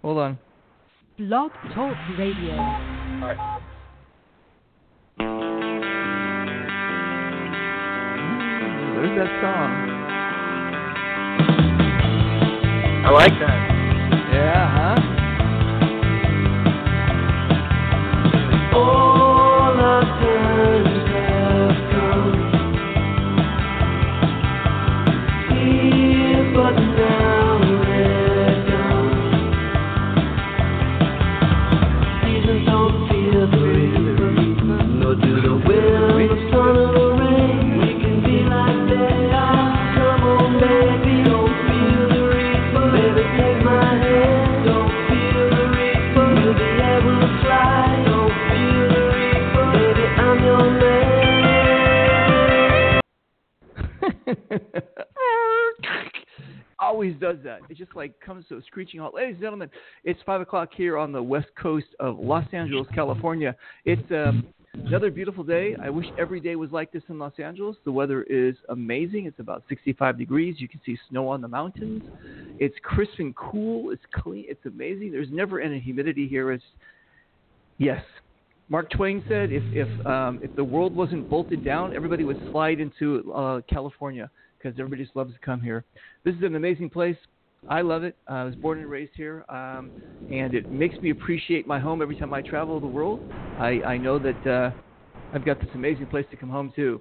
Hold on. Blog Talk Radio. All right. There's that song. I like that. Yeah, huh? All our times have come here, but now they're gone. Seasons don't feel the reaper, nor do the wind, the sun, or the rain. We can be like they are. Come on, baby, don't feel the reaper. Baby, take my hand, don't feel the reaper. We'll be able to fly, don't feel the reaper. Baby, I'm your man. Always does that. It just like comes to a screeching halt. Ladies and gentlemen, it's 5 o'clock here on the west coast of Los Angeles, California. It's another beautiful day. I wish every day was like this in Los Angeles. The weather is amazing. It's about 65 degrees. You can see snow on the mountains. It's crisp and cool. It's clean. It's amazing. There's never any humidity here. It's yes. Mark Twain said, if the world wasn't bolted down, everybody would slide into California because everybody just loves to come here. This is an amazing place. I love it. I was born and raised here, and it makes me appreciate my home every time I travel the world. I know that I've got this amazing place to come home to.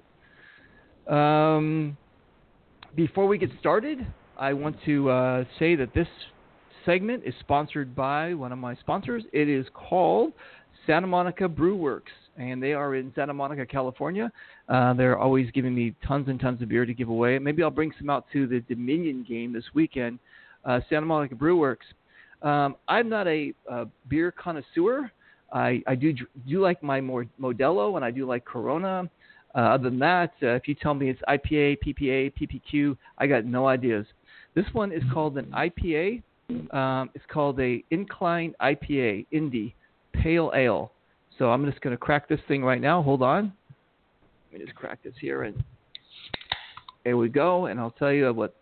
Before we get started, I want to say that this segment is sponsored by one of my sponsors. It is called Santa Monica Brew Works, and they are in Santa Monica, California. They're always giving me tons and tons of beer to give away. Maybe I'll bring some out to the Dominion game this weekend. Santa Monica Brew Works. I'm not a beer connoisseur. I do like my Modelo, and I do like Corona. Other than that, if you tell me it's IPA, PPA, PPQ, I got no ideas. This one is called an IPA. It's called a Incline IPA, Indy Pale Ale. So I'm just going to crack this thing right now. Hold on. Let me just crack this here, and there we go. And I'll tell you what.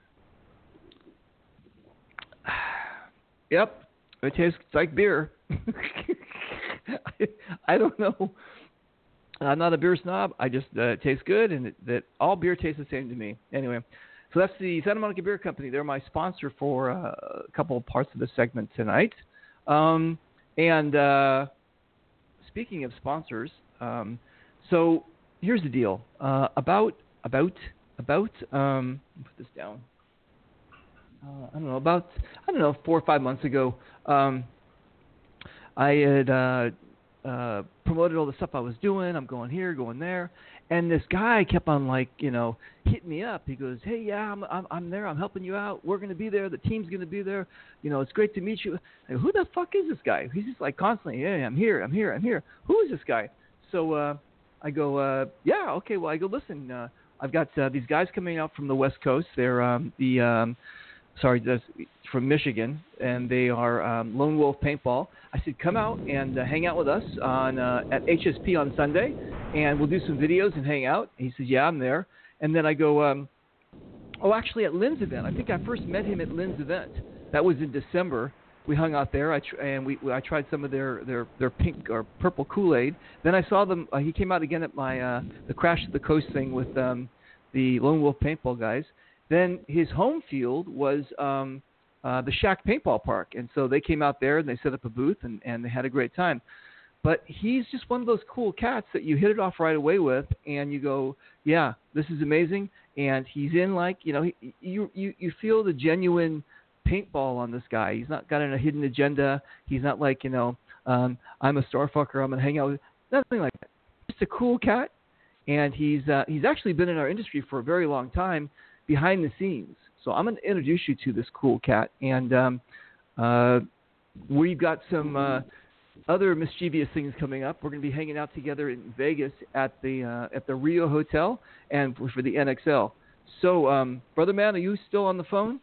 Yep, it tastes like beer. I don't know. I'm not a beer snob. I just it tastes good, and that all beer tastes the same to me. Anyway, so that's the Santa Monica Beer Company. They're my sponsor for a couple of parts of the segment tonight. And speaking of sponsors, so here's the deal. About put this down. I don't know, 4 or 5 months ago, I had promoted all the stuff I was doing. I'm going here, going there, and this guy kept on hitting me up. He goes, "Hey, yeah, I'm there. I'm helping you out. We're going to be there. The team's going to be there. It's great to meet you." I go, "Who the fuck is this guy?" He's just like constantly, "Yeah, I'm here. Who is this guy?" So I go, "Yeah, okay. Well," I go, "Listen, I've got these guys coming out from the West Coast. They're from Michigan, and they are Lone Wolf Paintball." I said, "Come out and hang out with us at HSP on Sunday, and we'll do some videos and hang out." He says, "Yeah, I'm there." And then I go, actually at Lynn's event. I think I first met him at Lynn's event. That was in December. We hung out there. I tried some of their pink or purple Kool-Aid. Then I saw them. He came out again at my the Crash of the Coast thing with the Lone Wolf Paintball guys. Then his home field was the Shack Paintball Park, and so they came out there and they set up a booth and they had a great time. But he's just one of those cool cats that you hit it off right away with, and you go, "Yeah, this is amazing." And he's in you feel the genuine paintball on this guy. He's not got a hidden agenda. He's not like I'm a starfucker. I'm gonna hang out with nothing like that. Just a cool cat, and he's actually been in our industry for a very long time, behind the scenes. So I'm going to introduce you to this cool cat. And we've got some other mischievous things coming up. We're going to be hanging out together in Vegas at the Rio Hotel and for the NXL. So, Brother Man, are you still on the phone?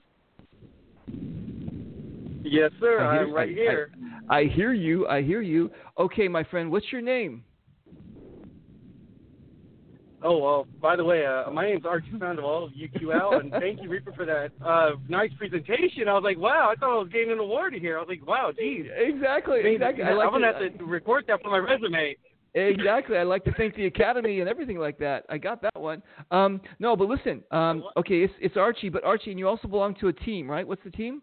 Yes, sir. I'm right here. I hear you. Okay, my friend, what's your name? Oh, well, by the way, my name's Archie Sandoval of UQL, and thank you, Reaper, for that nice presentation. I was like, wow, I thought I was getting an award here. I was like, wow, geez. Exactly. I'm going to have to record that for my resume. Exactly. I'd like to thank the Academy and everything like that. I got that one. No, but listen, okay, it's Archie, but Archie, and you also belong to a team, right? What's the team?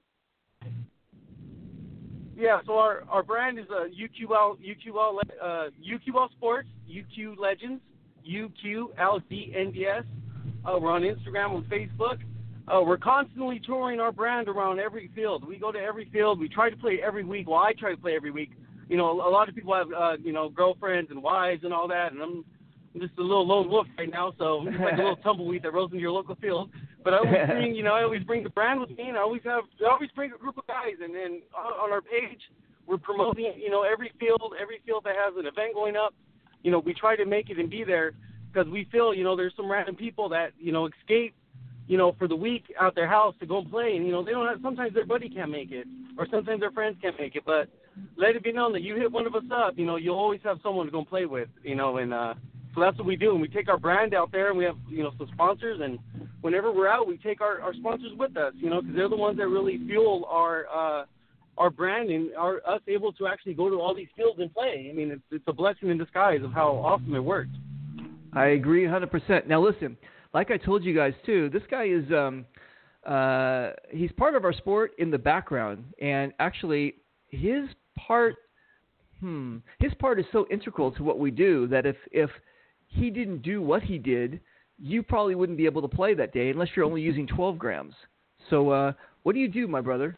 Yeah, so our brand is UQL Sports, UQ Legends, UQLDNDS. We're on Instagram and Facebook. We're constantly touring our brand around every field. We go to every field. We try to play every week. Well, I try to play every week. You know, a lot of people have, girlfriends and wives and all that, and I'm just a little lone wolf right now, so I'm just like a little tumbleweed that rolls into your local field. But I always bring the brand with me, and I always bring a group of guys, and then on our page, we're promoting, every field that has an event going up. We try to make it and be there because we feel, there's some random people that, escape, for the week out their house to go and play, and, they don't have, sometimes their buddy can't make it, or sometimes their friends can't make it, but let it be known that you hit one of us up, you'll always have someone to go and play with, and so that's what we do, and we take our brand out there, and we have, some sponsors, and whenever we're out, we take our sponsors with us, because they're the ones that really fuel our brand and are us able to actually go to all these fields and play. I mean, it's a blessing in disguise of how awesome it works. I agree 100%. Now, listen, like I told you guys, too, this guy is he's part of our sport in the background, and actually his part is so integral to what we do that if he didn't do what he did, you probably wouldn't be able to play that day unless you're only using 12 grams. So what do you do, my brother?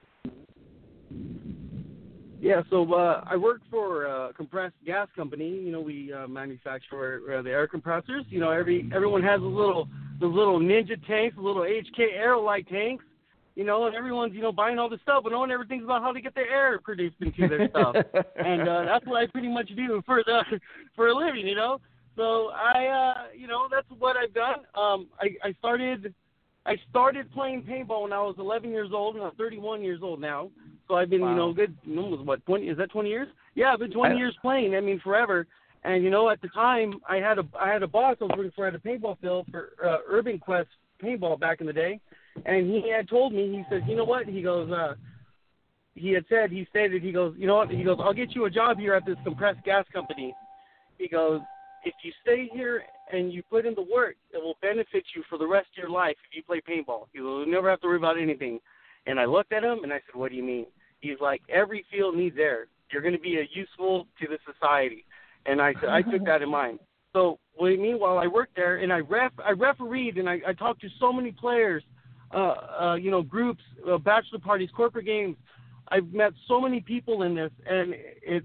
Yeah, so I work for a compressed gas company. We manufacture the air compressors. Everyone has those little Ninja tanks, the little HK Aerolite tanks. And everyone's buying all this stuff, but no one ever thinks about how to get their air produced into their stuff. And that's what I pretty much do for a living. So I that's what I've done. I started playing paintball when I was 11 years old, and I'm 31 years old now. So I've been, good, almost 20, is that 20 years? Yeah, I've been 20 years playing, forever. And, at the time, I had a boss I was working for at a paintball field for Urban Quest paintball back in the day. And he had told me, he said, you know what? He goes, he goes, you know what? He goes, I'll get you a job here at this compressed gas company. He goes, if you stay here and you put in the work, it will benefit you for the rest of your life if you play paintball. You'll never have to worry about anything. And I looked at him and I said, what do you mean? He's like, every field needs air. You're going to be useful to the society. And I said, I took that in mind. So what do you mean? While I worked there and I refereed and I talked to so many players, groups, bachelor parties, corporate games. I've met so many people in this, and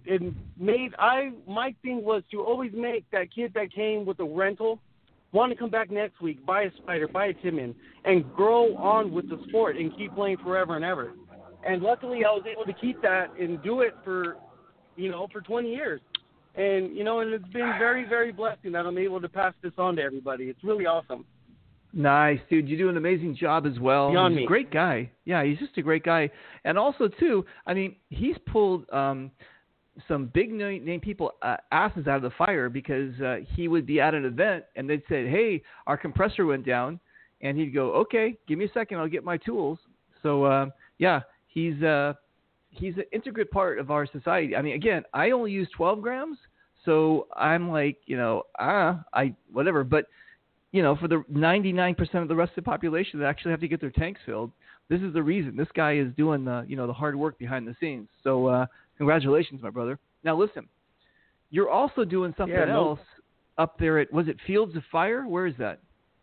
my thing was to always make that kid that came with a rental want to come back next week, buy a Spider, buy a Timin, and grow on with the sport and keep playing forever and ever. And luckily I was able to keep that and do it for 20 years. And, and it's been very, very blessing that I'm able to pass this on to everybody. It's really awesome. Nice, dude. You do an amazing job as well. Beyond he's me. A great guy. Yeah, he's just a great guy. And also, too, I mean, he's pulled some big name people asses out of the fire because he would be at an event and they'd say, hey, our compressor went down. And he'd go, okay, give me a second. I'll get my tools. So, he's an integral part of our society. I mean, again, I only use 12 grams. So I'm like, whatever. But, for the 99% of the rest of the population that actually have to get their tanks filled, this is the reason. This guy is doing the hard work behind the scenes. So congratulations, my brother. Now listen, you're also doing something else up there at, was it Fields of Fire? Where is that?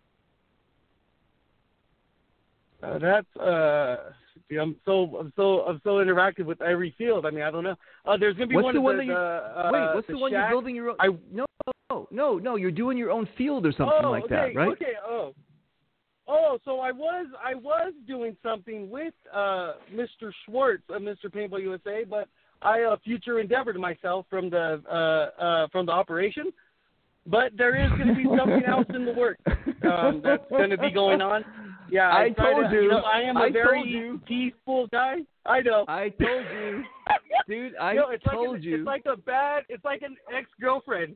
That's I'm so interactive with every field. I mean, I don't know. There's gonna be what's one. The one that what's the one shack? you're building your own? No. You're doing your own field or something like that, right? Okay. So I was doing something with Mr. Schwartz of Mr. Paintball USA, but I future endeavored myself from the operation. But there is going to be something else in the works that's going to be going on. Yeah, I told you. I am a very peaceful guy. I know. I told you, dude. I told you. It's like an ex-girlfriend.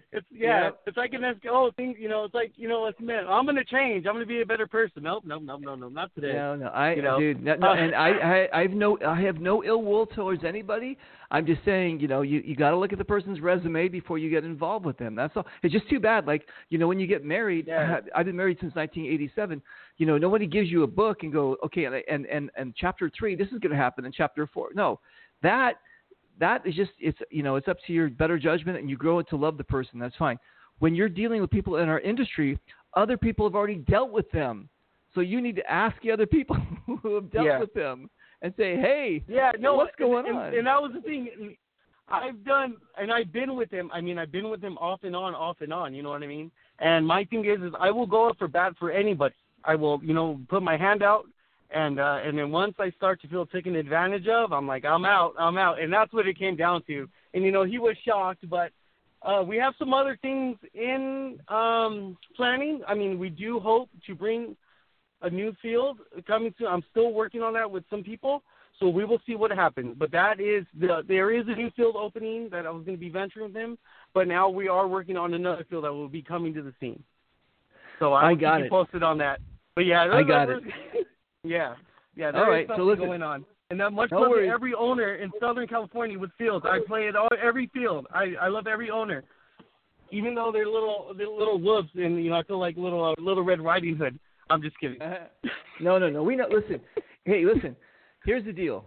It's like an thing. It's like it's man. I'm gonna change. I'm gonna be a better person. Nope, not today. No, dude, no, and I have no ill will towards anybody. I'm just saying, you got to look at the person's resume before you get involved with them. That's all. It's just too bad. Like, when you get married, I've been married since 1987. Nobody gives you a book and go, okay, and chapter 3, this is going to happen in chapter 4. No, that is just, it's up to your better judgment, and you grow to love the person. That's fine. When you're dealing with people in our industry, other people have already dealt with them. So you need to ask the other people who have dealt with them and say, hey, what's going on? And that was the thing. I've been with him. I mean, I've been with him off and on, you know what I mean? And my thing is I will go up for bat for anybody. I will, put my hand out. And then once I start to feel taken advantage of, I'm like, I'm out. And that's what it came down to. And, he was shocked, but we have some other things in planning. I mean, we do hope to bring a new field coming soon. I'm still working on that with some people, so we will see what happens. But there is a new field opening that I was going to be venturing with him, but now we are working on another field that will be coming to the scene. So I will keep you posted on that. But I got it. Yeah, there is something going on. And that much love to every owner in Southern California with fields. I play at every field. I love every owner, even though they're little wolves, and I feel like little Red Riding Hood. I'm just kidding. No. We know. Listen. Hey, listen. Here's the deal.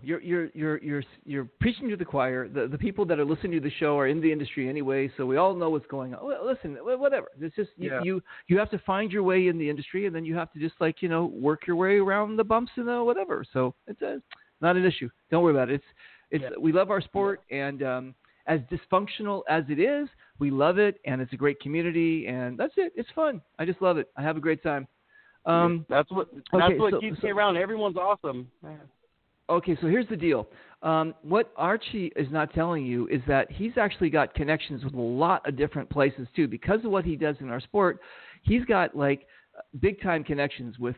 You're preaching to the choir. The people that are listening to the show are in the industry anyway, so we all know what's going on. Well, listen, whatever. It's just you have to find your way in the industry, and then you have to just work your way around the bumps and whatever. So it's not an issue. Don't worry about it. We love our sport, and as dysfunctional as it is, we love it, and it's a great community, and that's it. It's fun. I just love it. I have a great time. That's what keeps me around. Everyone's awesome. Okay, so here's the deal. What Archie is not telling you is that he's actually got connections with a lot of different places too. Because of what he does in our sport, he's got big time connections with.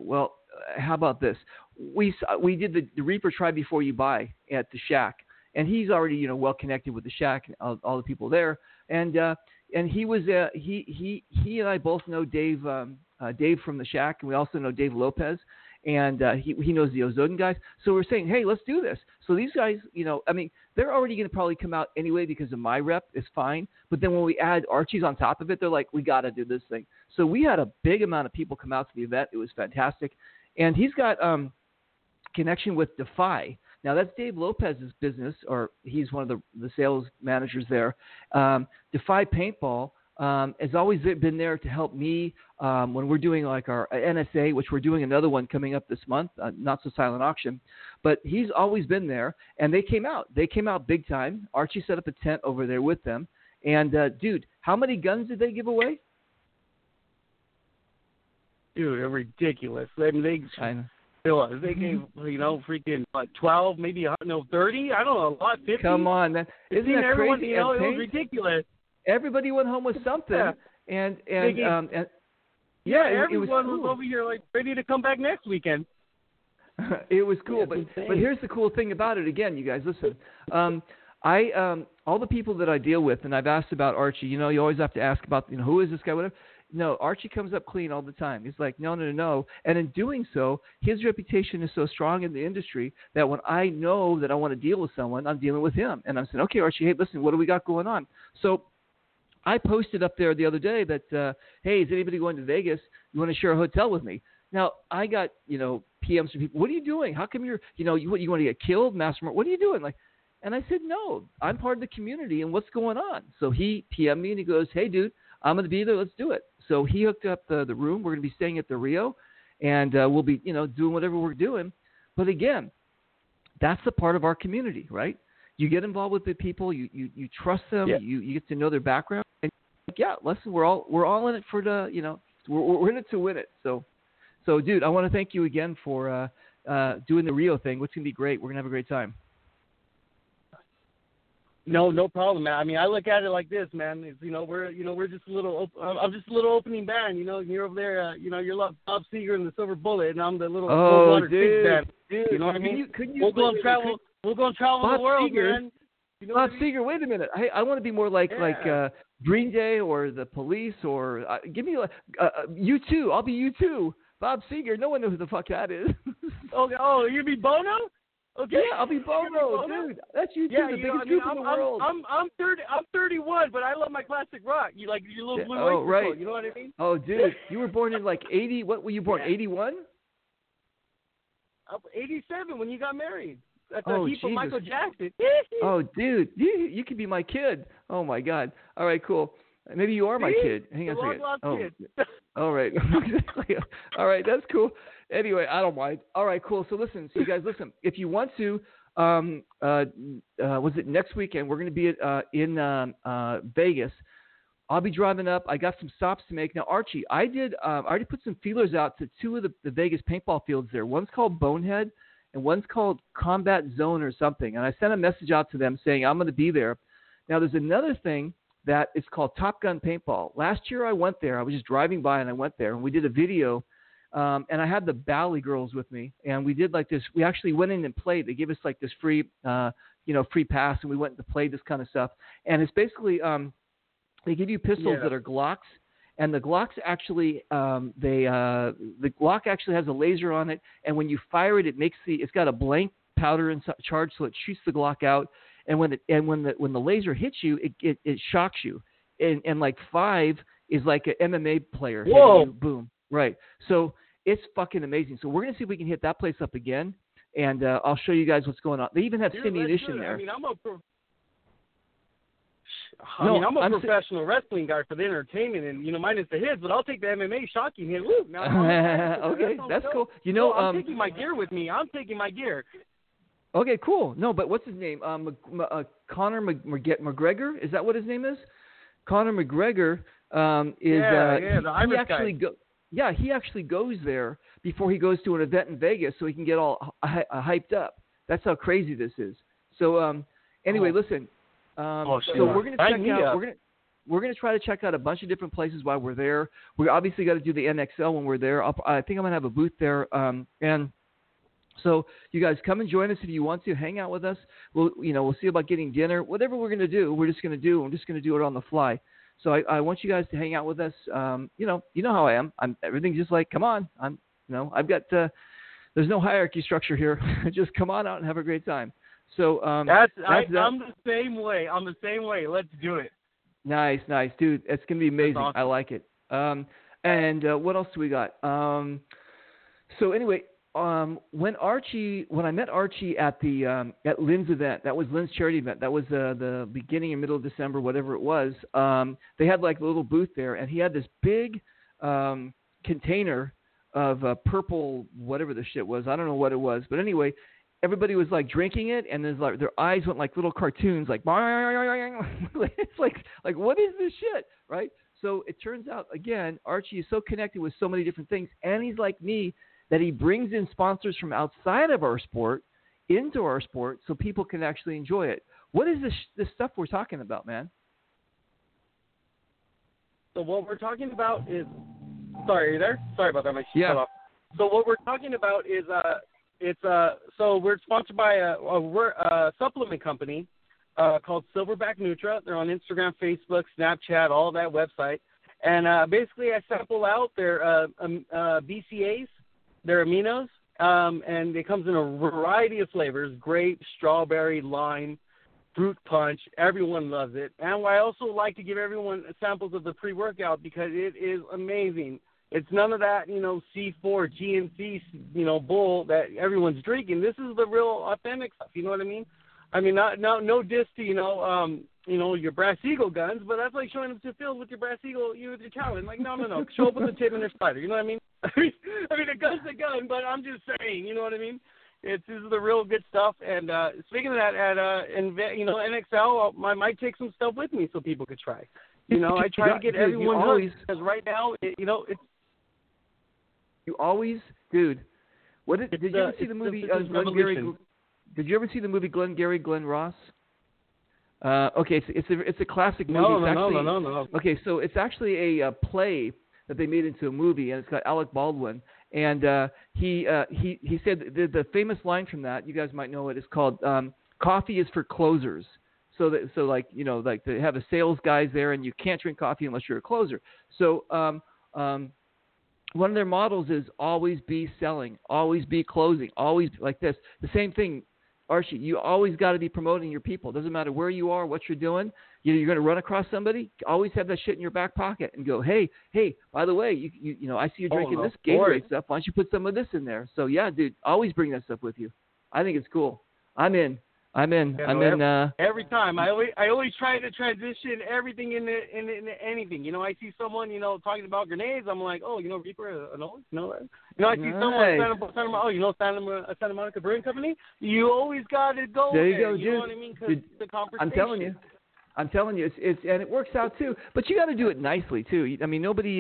How about this? We did the Reaper Try Before You Buy at the Shack, and he's already well connected with the Shack and all the people there. And he was he and I both know Dave from the Shack, and we also know Dave Lopez. And he knows the Ozone guys. So we're saying, hey, let's do this. So these guys, they're already going to probably come out anyway because of my rep. It's fine. But then when we add Archie's on top of it, they're like, we got to do this thing. So we had a big amount of people come out to the event. It was fantastic. And he's got connection with Defy. Now, that's Dave Lopez's business, or he's one of the sales managers there. Defy Paintball has always been there to help me when we're doing our NSA, which we're doing another one coming up this month, Not So Silent Auction. But he's always been there, and they came out. They came out big time. Archie set up a tent over there with them. And, dude, how many guns did they give away? Dude, they're ridiculous. I mean, they gave, freaking 12, maybe 30. I don't know, a lot, 50. Come on, man. Isn't that everyone, crazy? It was ridiculous. Everybody went home with something, and everyone it was was over here ready to come back next weekend. It was cool, but here's the cool thing about it. Again, you guys, listen. All the people that I deal with, and I've asked about Archie. You always have to ask about who is this guy, whatever. No, Archie comes up clean all the time. He's like, no. And in doing so, his reputation is so strong in the industry that when I know that I want to deal with someone, I'm dealing with him. And I'm saying, okay, Archie, hey, listen, what do we got going on? So I posted up there the other day that, hey, is anybody going to Vegas? You want to share a hotel with me? Now, I got, PMs from people. What are you doing? How come you're, you want to get killed, master? What are you doing? And I said, no, I'm part of the community, and what's going on? So he PM'd me, and he goes, hey, dude, I'm going to be there. Let's do it. So he hooked up the room. We're going to be staying at the Rio, and we'll be, doing whatever we're doing. But again, that's the part of our community, right? You get involved with the people. You trust them. Yeah. You get to know their background. And listen, we're all in it for the, we're in it to win it. So, dude, I want to thank you again for doing the Rio thing. It's going to be great. We're going to have a great time. No problem, man. I mean, I look at it like this, man. It's, we're just a little. I'm just a little opening band. You're over there. You're Bob Seger and the Silver Bullet, and I'm the little Coldwater Pig band. Dude, you know what I mean? We'll go and travel Bob the world, Seger, man. Bob Seger, wait a minute. I want to be more like Green Day or the Police or give me U2. I'll be U2. Bob Seger. No one knows who the fuck that is. Oh, you be Bono? Okay. Yeah, I'll be Bono, dude. That's U2, the biggest group in the world. I'm 31, but I love my classic rock. You like your little blue oyster right. cult, you know what I mean? Oh, dude, you were born in like 80. What were you born? 81? 87 when you got married. That's Jesus. from Michael Jackson. Oh, dude, you could be my kid. Oh my God. All right, cool. Maybe you are my kid. Hang on a second. Kid. All right. All right, that's cool. Anyway, I don't mind. All right, cool. So listen, you guys, if you want to, was it next weekend? We're going to be in Vegas. I'll be driving up. I got some stops to make. Now, Archie, I already put some feelers out to two of the Vegas paintball fields there. One's called Bonehead and one's called Combat Zone or something. And I sent a message out to them saying I'm going to be there. Now, there's another thing that is called Top Gun Paintball. Last year I went there. I was just driving by and I went there and we did a video. And I had the Bally girls with me, and we did like this. We actually went in and played. They gave us like this free pass, and we went to play this kind of stuff. And it's basically they give you pistols that are Glocks, and the Glocks actually the Glock actually has a laser on it, and when you fire it, it's got a blank powder inside charge, so it shoots the Glock out. And when the laser hits you, it shocks you. And like 5 is like an MMA player. Whoa! You, boom. Right. So it's fucking amazing. So we're going to see if we can hit that place up again, and I'll show you guys what's going on. They even have simulition there. I mean, I'm a professional wrestling guy for the entertainment, and minus the hits, but I'll take the MMA shocking hit. Woo! Okay, that's cool. I'm taking my gear with me. Okay, cool. No, but what's his name? Conor McGregor? Is that what his name is? Conor McGregor is. The Irish guy. He actually goes there before he goes to an event in Vegas so he can get all hyped up. That's how crazy this is. So anyway, listen. So we're going to check out. We're going to try to check out a bunch of different places while we're there. We obviously got to do the NXL when we're there. I think I'm going to have a booth there. And so you guys come and join us if you want to. Hang out with us. We'll see about getting dinner. Whatever we're going to do, we're just going to do. I'm just going to do it on the fly. So I want you guys to hang out with us. You know how I am. Everything's just like, come on. I've got. There's no hierarchy structure here. Just come on out and have a great time. So I'm the same way. I'm the same way. Let's do it. Nice, dude. It's gonna be amazing. Awesome. I like it. And what else do we got? So anyway. When I met Archie at at Lynn's event, that was Lynn's charity event. That was the beginning and middle of December, whatever it was. They had like a little booth there, and he had this big container of purple, whatever the shit was. I don't know what it was, but anyway, everybody was like drinking it, and there's like their eyes went like little cartoons, like it's like what is this shit, right? So it turns out again, Archie is so connected with so many different things, and he's like me. That he brings in sponsors from outside of our sport into our sport so people can actually enjoy it. What is this stuff we're talking about, man? So what we're talking about is – sorry, are you there? Sorry about that. My shit cut off. So what we're talking about is so we're sponsored by a supplement company called Silverback Nutra. They're on Instagram, Facebook, Snapchat, all that website. And basically I sample out their BCAAs. They're aminos, and it comes in a variety of flavors: grape, strawberry, lime, fruit punch. Everyone loves it. And I also like to give everyone samples of the pre-workout because it is amazing. It's none of that, C4, GNC, bull that everyone's drinking. This is the real authentic stuff. You know what I mean? I mean, no diss to, your Brass Eagle guns, but that's like showing up to the field with your Brass Eagle, with your talent. Like, no. Show up with a tip and a spider. You know what I mean? I mean, a gun's a gun, but I'm just saying, you know what I mean? This is the real good stuff. And speaking of that, at NXL, I might take some stuff with me so people could try. I try to get everyone hooked because right now, it's. You always, dude. Did you ever see the movie Glengarry? Did you ever see the movie Glengarry Glen Ross? Okay, it's a classic movie. No. Okay, so it's actually a play that they made into a movie, and it's got Alec Baldwin. And he said the famous line from that, you guys might know it, is called "Coffee is for closers." So like like they have the sales guys there, and you can't drink coffee unless you're a closer. So one of their models is always be selling, always be closing, always like this. The same thing, Archie, you always got to be promoting your people. Doesn't matter where you are, what you're doing. You're going to run across somebody, always have that shit in your back pocket and go, hey, by the way, you I see you drinking this Gatorade stuff. Why don't you put some of this in there? So yeah, dude, always bring that stuff with you. I think it's cool. I'm in. Every time. I always try to transition everything into anything. I see someone, talking about grenades. I'm like, oh, Reaper, no. I see someone, Santa Monica Brewing Company. You always got to go there. You go, dude. You know what I mean? Because the conversation. I'm telling you, it's and it works out too. But you got to do it nicely too. I mean, nobody.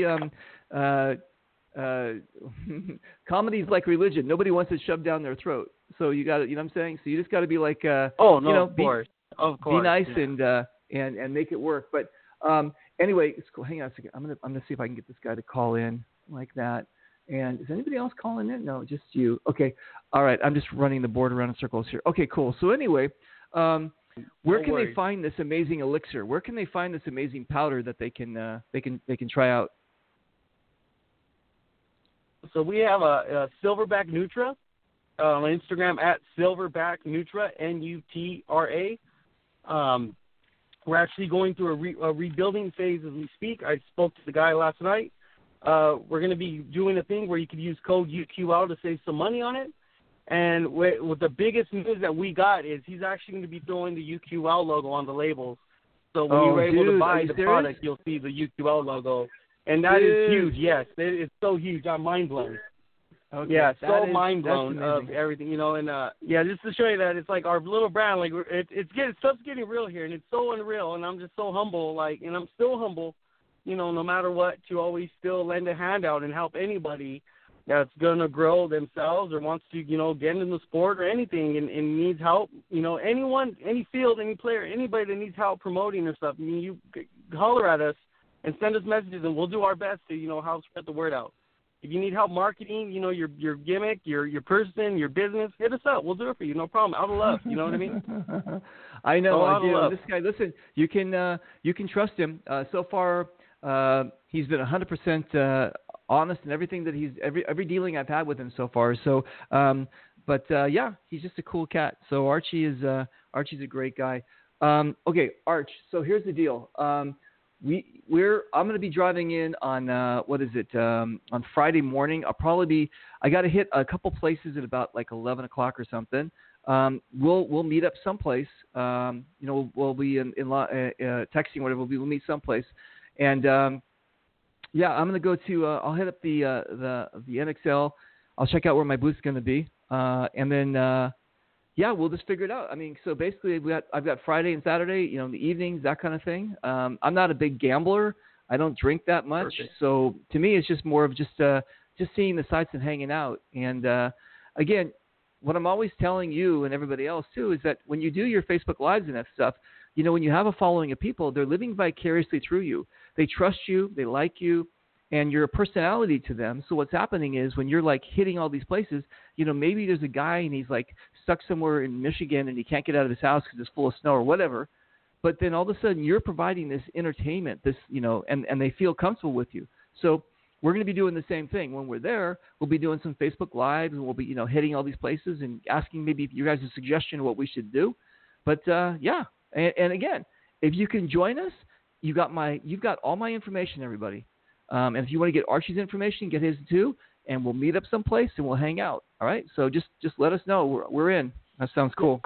Comedy's like religion. Nobody wants it shoved down their throat. So you got to, what I'm saying? So you just got to be like, of course. Be nice and make it work. But anyway, it's cool. Hang on a second. I'm gonna see if I can get this guy to call in like that. And is anybody else calling in? No, just you. Okay. All right. I'm just running the board around in circles here. Okay, cool. So anyway, where can they find this amazing elixir? Where can they find this amazing powder that they can try out? So we have a Silverback Nutra on Instagram at Silverback Nutra, Nutra. We're actually going through a rebuilding phase as we speak. I spoke to the guy last night. We're going to be doing a thing where you could use code UQL to save some money on it. And with the biggest news that we got is he's actually going to be throwing the UQL logo on the labels. So when you're able to buy the product, you'll see the UQL logo. And that is huge, yes. It's so huge. I'm mind blown. Okay, yeah, so mind blown of everything, and just to show you that it's like our little brand, like stuff's getting real here, and it's so unreal, and I'm just so humble, and I'm still humble, no matter what, to always still lend a hand out and help anybody that's gonna grow themselves or wants to, get into the sport or anything and needs help, anyone, any field, any player, anybody that needs help promoting or stuff. I mean, you holler at us and send us messages, and we'll do our best to, help spread the word out. If you need help marketing, your gimmick, your person, your business, hit us up. We'll do it for you, no problem. Out of love, you know what I mean? I know. I do. This guy, listen, you can trust him. So far, he's been 100% honest in everything that every dealing I've had with him so far. So, he's just a cool cat. So Archie's a great guy. Okay, Arch. So here's the deal. I'm going to be driving in on on Friday morning. I got to hit a couple places at about like 11 o'clock or something. We'll meet up someplace. We'll be in texting, whatever. We'll meet someplace. And I'm going to go to. I'll hit up the NXL. I'll check out where my booth's going to be, and then. We'll just figure it out. I mean, so basically I've got Friday and Saturday, in the evenings, that kind of thing. I'm not a big gambler. I don't drink that much. Perfect. So to me, it's just more of just seeing the sights and hanging out. And again, what I'm always telling you and everybody else too is that when you do your Facebook Lives and that stuff, when you have a following of people, they're living vicariously through you. They trust you. They like you. And you're a personality to them. So what's happening is when you're like hitting all these places, maybe there's a guy and he's like stuck somewhere in Michigan and he can't get out of his house because it's full of snow or whatever. But then all of a sudden you're providing this entertainment, and they feel comfortable with you. So we're going to be doing the same thing. When we're there, we'll be doing some Facebook Lives and we'll be, hitting all these places and asking maybe if you guys have a suggestion of what we should do. But and again, if you can join us, you've got all my information, everybody. And if you want to get Archie's information, get his too, and we'll meet up someplace and we'll hang out. All right. So just let us know. We're in. That sounds cool.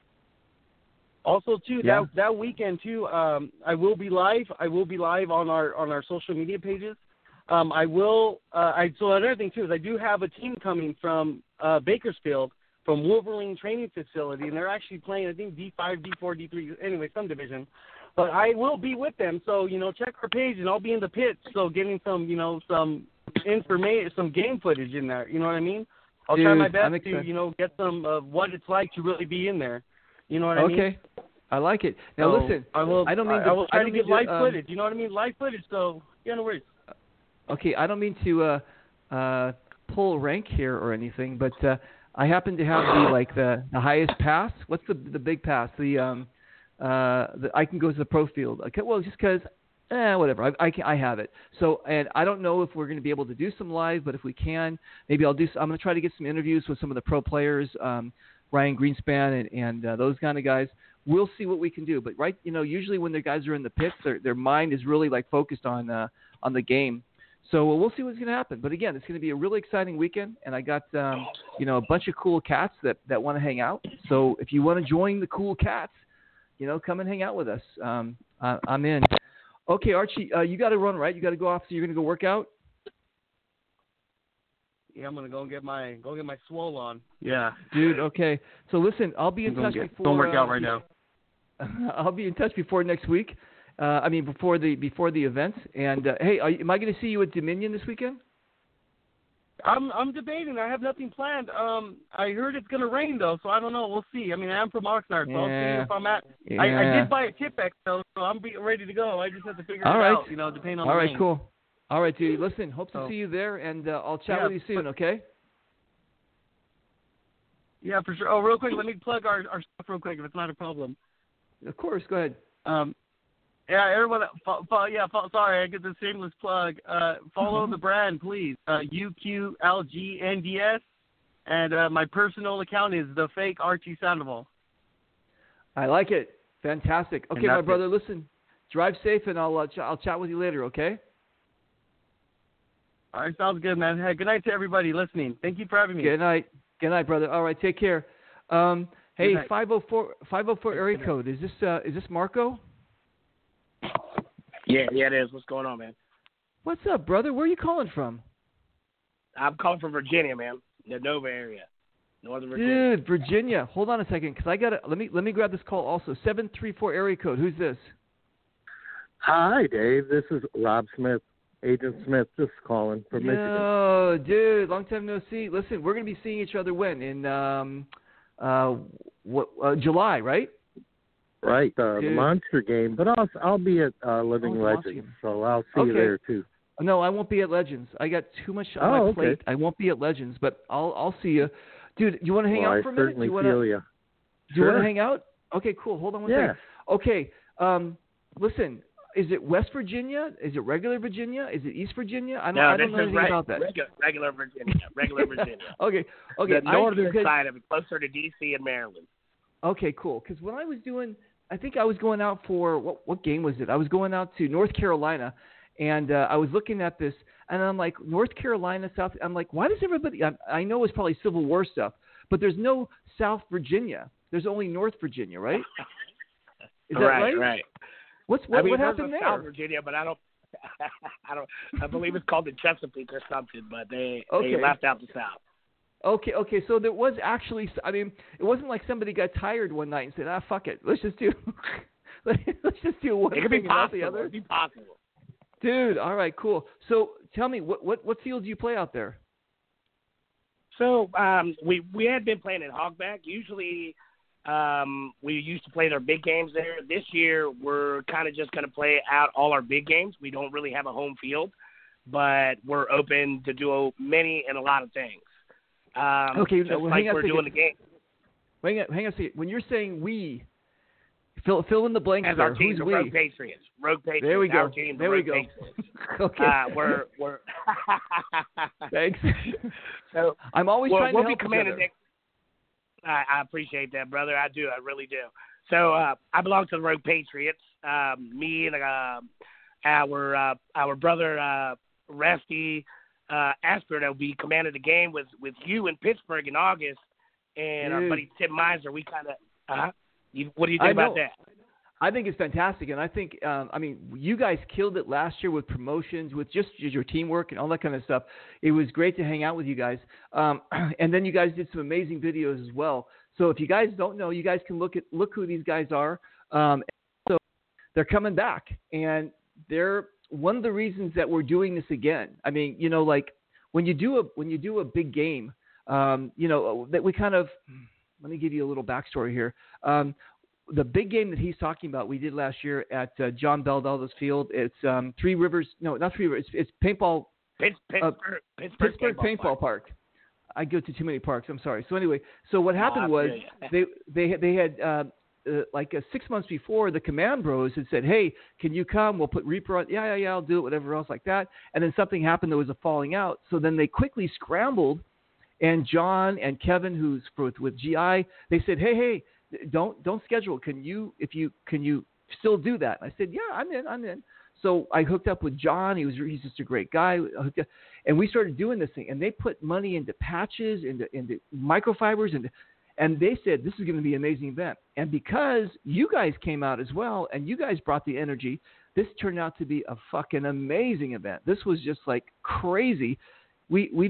Also, too, that weekend too, I will be live. I will be live on our social media pages. So another thing too is I do have a team coming from Bakersfield from Wolverine Training Facility, and they're actually playing I think D5, D4, D3, anyway, some division. But I will be with them, so, check our page, and I'll be in the pits, so getting some, some information, some game footage in there, you know what I mean? I'll try my best to, get some of what it's like to really be in there, you know what I mean? Okay, I like it. Now, listen, I will try to get live footage, you know what I mean? Live footage, so, no worries. Okay, I don't mean to pull rank here or anything, but I happen to have the highest pass. What's the big pass? I can go to the pro field. Okay, well, just because, whatever. I have it. So, and I don't know if we're going to be able to do some live, but if we can, maybe I'm going to try to get some interviews with some of the pro players, Ryan Greenspan and those kind of guys. We'll see what we can do. But usually when the guys are in the pits, their mind is really like focused on the game. So we'll see what's going to happen. But again, it's going to be a really exciting weekend, and I got a bunch of cool cats that want to hang out. So if you want to join the cool cats, come and hang out with us. I'm in. Okay, Archie, you got to run, right? You got to go off. So you're going to go work out. Yeah, I'm gonna go get my swole on. Yeah, dude. Okay. So listen, I'll be in touch before. Don't work out right now. I'll be in touch before next week. Before the event. And hey, am I going to see you at Dominion this weekend? I'm debating. I have nothing planned. I heard it's gonna rain though, so I don't know. We'll see. I mean, I'm from Oxnard, so I'll see if I'm at. Yeah. I did buy a Tipex though, so I'm ready to go. I just have to figure it out. Depending on the rain. All right, cool. All right, dude. Listen, hope to see you there, and I'll chat with you soon. Okay. Yeah, for sure. Oh, real quick, let me plug our stuff real quick if it's not a problem. Of course, go ahead. Yeah, everyone. Sorry, I get the shameless plug. Follow the brand, please. UQLGNDS, and my personal account is the fake Archie Sandoval. I like it. Fantastic. Okay, my brother. Listen, drive safe, and I'll chat with you later. Okay. All right, sounds good, man. Hey, good night to everybody listening. Thank you for having me. Good night, brother. All right, take care. Hey, 504 area code. Is this Marco? Yeah, it is. What's going on, man? What's up, brother? Where are you calling from? I'm calling from Virginia, man. The Nova area, Northern Virginia. Dude, Virginia. Hold on a second, because I got to let me grab this call also. 734 area code. Who's this? Hi, Dave. This is Rob Smith, Agent Smith, just calling from Michigan. Oh, dude, long time no see. Listen, we're gonna be seeing each other when in July, right? Right, the Monster game, but I'll be at Living Legends, so I'll see you there too. No, I won't be at Legends. I got too much on my plate. I won't be at Legends, but I'll see you, dude. You want to hang out for a minute? I certainly feel you. Do you want to hang out? Okay, cool. Hold on one second. Okay, listen. Is it West Virginia? Is it regular Virginia? Is it East Virginia? I don't know anything about that. Regular Virginia. Regular Virginia. Okay. The northern side of it, closer to D.C. and Maryland. Okay, cool. Because when I was doing, I think I was going out for, what game was it? I was going out to North Carolina, and I was looking at this, and I'm like, North Carolina, South, I'm like, why does everybody, I know it's probably Civil War stuff, but there's no South Virginia. There's only North Virginia, right? Is that right? Right. What happened there? South Virginia, but I believe it's called the Chesapeake or something, but they left out the South. Okay. So there was actually, it wasn't like somebody got tired one night and said, fuck it, let's just do one thing and not the other. It could be possible. Dude, all right, cool. So tell me, what field do you play out there? So we had been playing at Hogback. Usually we used to play their big games there. This year we're kind of just going to play out all our big games. We don't really have a home field, but we're open to do many and a lot of things. Okay, just like we're doing the game. Hang on a second. When you're saying we, fill in the blanks as there. Our team, who's we? Rogue Patriots. Rogue Patriots. There we go. Our team, there we go. Okay. We're Thanks. So I'm always trying to help each other. I appreciate that, brother. I do. I really do. So I belong to the Rogue Patriots. Me and our brother Rusty Asper will be commanding the game with you in Pittsburgh in August, and our buddy Tim Miser. We kind of what do you think about that? I think it's fantastic, and I think you guys killed it last year with promotions, with just your teamwork and all that kind of stuff. It was great to hang out with you guys, and then you guys did some amazing videos as well. So if you guys don't know, you guys can look who these guys are. So they're coming back, and they're one of the reasons that we're doing this again. I mean, like when you do a big game, that we kind of. Let me give you a little backstory here. The big game that he's talking about, we did last year at John Bell Field. It's Three Rivers. No, not Three Rivers. It's paintball. Pittsburgh Paintball Park. I go to too many parks. I'm sorry. So anyway, what happened was they had 6 months before, the Command Bros had said, "Hey, can you come? We'll put Reaper on." Yeah, I'll do it. Whatever else like that. And then something happened. There was a falling out. So then they quickly scrambled, and John and Kevin, who's with GI, they said, "Hey, don't schedule. Can you still do that?" And I said, "Yeah, I'm in." So I hooked up with John. He's just a great guy. And we started doing this thing. And they put money into patches, into microfibers, and they said, this is going to be an amazing event. And because you guys came out as well, and you guys brought the energy, this turned out to be a fucking amazing event. This was just like crazy. I'll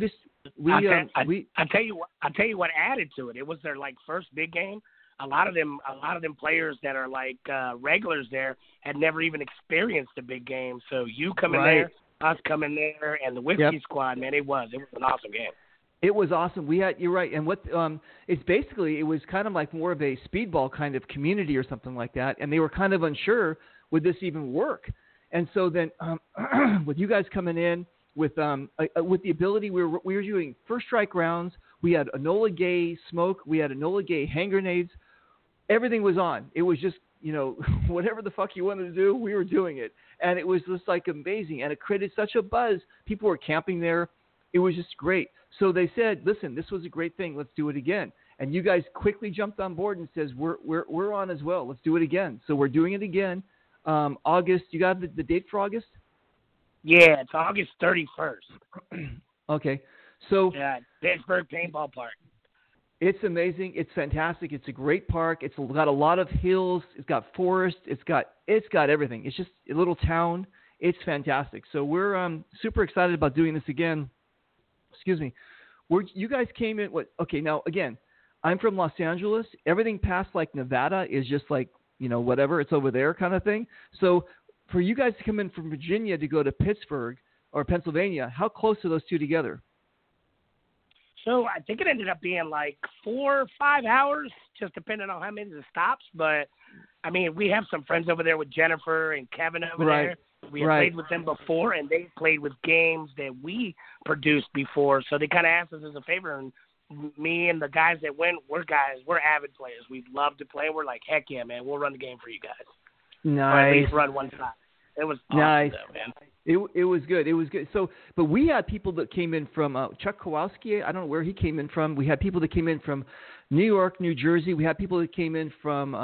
tell you what added to it. It was their first big game. A lot of them players that are regulars there had never even experienced a big game. So you coming there, us coming there, and the Whiskey Squad, man, it was an awesome game. It was awesome. You're right. And what it was kind of like more of a speedball kind of community or something like that. And they were kind of unsure, would this even work? And so then with you guys coming in with the ability, we were doing first strike rounds. We had Enola Gay smoke. We had Enola Gay hand grenades. Everything was on. It was just, whatever the fuck you wanted to do, we were doing it. And it was just amazing. And it created such a buzz. People were camping there. It was just great. So they said, listen, this was a great thing. Let's do it again. And you guys quickly jumped on board and says, we're on as well. Let's do it again. So we're doing it again. August, you got the date for August? Yeah, it's August 31st. Okay. So yeah, Pittsburgh Paintball Park. It's amazing. It's fantastic. It's a great park. It's got a lot of hills. It's got forest. It's got everything. It's just a little town. It's fantastic. So we're super excited about doing this again. Excuse me. You guys came in. Okay, now again, I'm from Los Angeles. Everything past Nevada is just whatever. It's over there kind of thing. So for you guys to come in from Virginia to go to Pittsburgh or Pennsylvania, how close are those two together? So I think it ended up being 4 or 5 hours, just depending on how many the stops. But, I mean, we have some friends over there with Jennifer and Kevin over there. We had played with them before, and they played with games that we produced before. So they kind of asked us as a favor. And me and the guys that went, we're avid players. We love to play. We're like, heck yeah, man, we'll run the game for you guys. Nice. Or at least run one time. It was awesome, nice. Though, man. It was good. It was good. So, but we had people that came in from Chuck Kowalski. I don't know where he came in from. We had people that came in from New York, New Jersey. We had people that came in from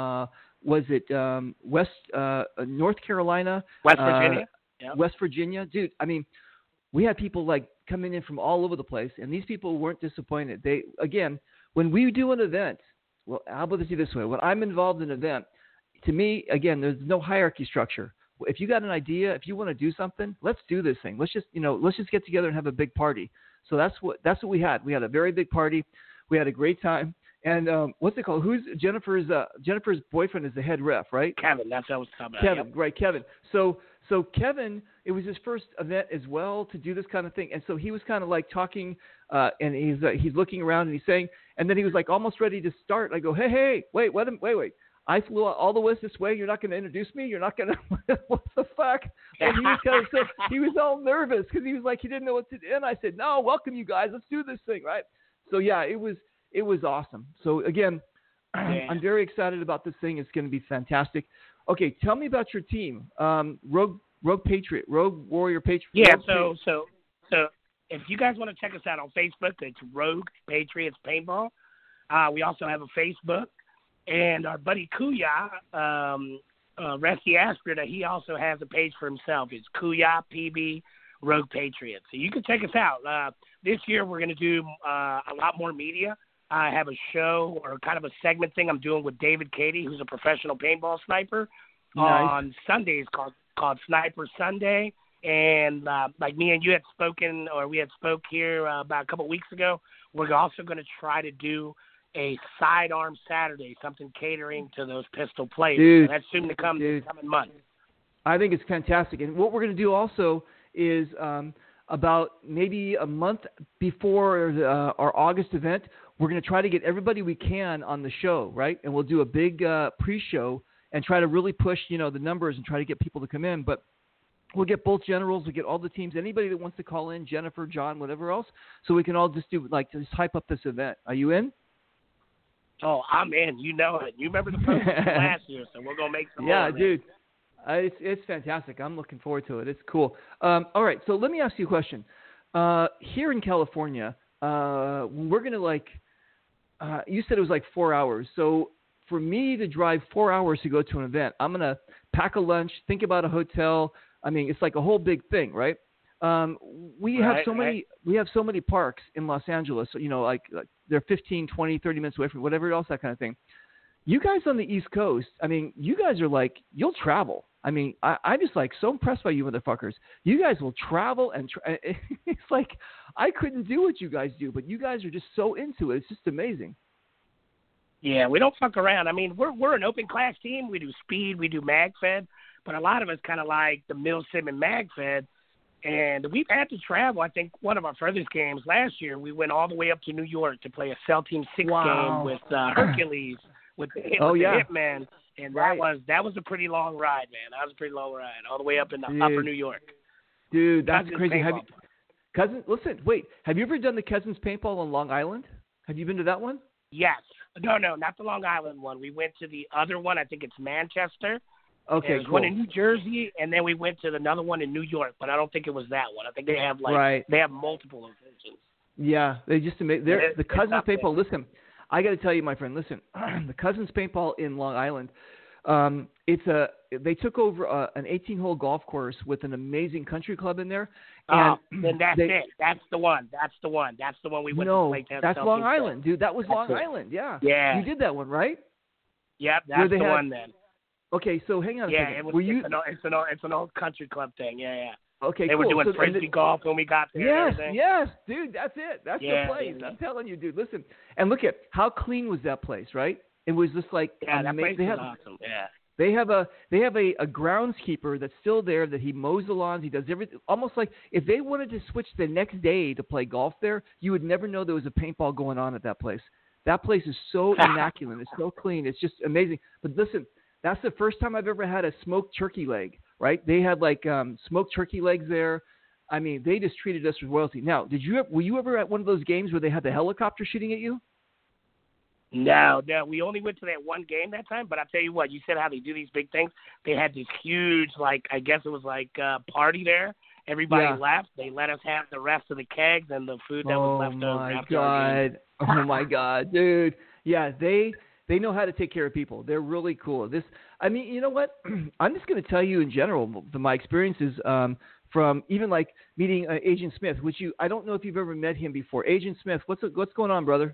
North Carolina, West Virginia. Yep. West Virginia, dude. I mean, we had people coming in from all over the place, and these people weren't disappointed. When we do an event, well, how about this way? When I'm involved in an event, to me, again, there's no hierarchy structure. If you got an idea, if you want to do something, let's do this thing. Let's just get together and have a big party. So that's what we had. We had a very big party. We had a great time. And what's it called? Who's Jennifer's boyfriend is the head ref, right? Kevin. That's what I was talking about. Kevin, yep. Right? Kevin. So Kevin, it was his first event as well to do this kind of thing, and so he was kind of talking, and he's looking around and he's saying, and then he was almost ready to start. I go, hey, wait. I flew all the way this way. You're not going to introduce me. You're not going to. What the fuck? And he was he was all nervous because he was he didn't know what to do. And I said, no, welcome you guys. Let's do this thing, right? So yeah, it was awesome. So again, I'm very excited about this thing. It's going to be fantastic. Okay, tell me about your team, Rogue Warrior Patriot. Yeah. So if you guys want to check us out on Facebook, it's Rogue Patriots Paintball. We also have a Facebook. And our buddy Kuya, Rusty Asprita, he also has a page for himself. It's Kuya PB Rogue Patriots. So you can check us out. This year we're going to do a lot more media. I have a show or kind of a segment thing I'm doing with David Cady, who's a professional paintball sniper, on Sundays called Sniper Sunday. And me and you had spoken, or we had spoke here about a couple of weeks ago, we're also going to try to do a sidearm Saturday, something catering to those pistol players. Dude, that's soon to come this coming month. I think it's fantastic. And what we're going to do also is about maybe a month before our August event, we're going to try to get everybody we can on the show, right? And we'll do a big pre-show and try to really push, the numbers and try to get people to come in. But we'll get both generals, we'll get all the teams, anybody that wants to call in, Jennifer, John, whatever else, so we can all just do just hype up this event. Are you in? Oh, I'm in. You know it. You remember the post last year, so we're gonna make some more. Yeah, dude. It's fantastic. I'm looking forward to it. It's cool. All right, so let me ask you a question. Here in California, we're gonna you said it was like 4 hours. So for me to drive 4 hours to go to an event, I'm gonna pack a lunch, think about a hotel. I mean, it's like a whole big thing, right? We have so many parks in Los Angeles, like they're 15, 20, 30 minutes away from whatever else, that kind of thing. You guys on the East Coast, I mean, you guys are like, you'll travel. I mean, I'm just like so impressed by you motherfuckers. You guys will travel and it's like, I couldn't do what you guys do, but you guys are just so into it. It's just amazing. Yeah, we don't fuck around. I mean, we're an open class team. We do speed, we do mag fed, but a lot of us kind of like the mill sim and mag fed. And we've had to travel. I think one of our furthest games last year, we went all the way up to New York to play a Cell Team 6 game with Hercules, with the Hitman. And that was a pretty long ride, man. That was a pretty long ride, all the way up in the upper New York. Dude, that's crazy. Have you ever done the Cousins Paintball on Long Island? Have you been to that one? Yes. No, not the Long Island one. We went to the other one. I think it's Manchester. Okay, There's cool. one in New Jersey, and then we went to another one in New York, but I don't think it was that one. I think they have they have multiple locations. Yeah, they just the Cousins Paintball. Listen, I got to tell you, my friend. Listen, the Cousins Paintball in Long Island. They took over an 18-hole golf course with an amazing country club in there. And then that's it. That's the one. That's the one we went to play. That's Long Island, dude. That was Long Island. Yeah. Yeah. You did that one, right? Yep, that's the one then. Okay, so hang on a second. It's an old country club thing. Yeah. Okay, they cool. were doing frisbee golf when we got there. Yes, dude, that's it. That's the place. Yeah. I'm telling you, dude. Listen, and look at how clean was that place, right? It was just like that place is awesome. Yeah. They have a groundskeeper that's still there, that he mows the lawns, he does everything. Almost like if they wanted to switch the next day to play golf there, you would never know there was a paintball going on at that place. That place is so immaculate. It's so clean. It's just amazing. But listen, that's the first time I've ever had a smoked turkey leg, right? They had smoked turkey legs there. I mean, they just treated us with royalty. Now, were you ever at one of those games where they had the helicopter shooting at you? No, we only went to that one game that time. But I'll tell you what, you said how they do these big things. They had this huge, I guess it was party there. Everybody left. They let us have the rest of the kegs and the food that was left over after our game. Oh my God, dude. Yeah, they know how to take care of people. They're really cool. You know what? I'm just going to tell you in general my experiences from even meeting Agent Smith, which I don't know if you've ever met him before. Agent Smith, what's going on, brother?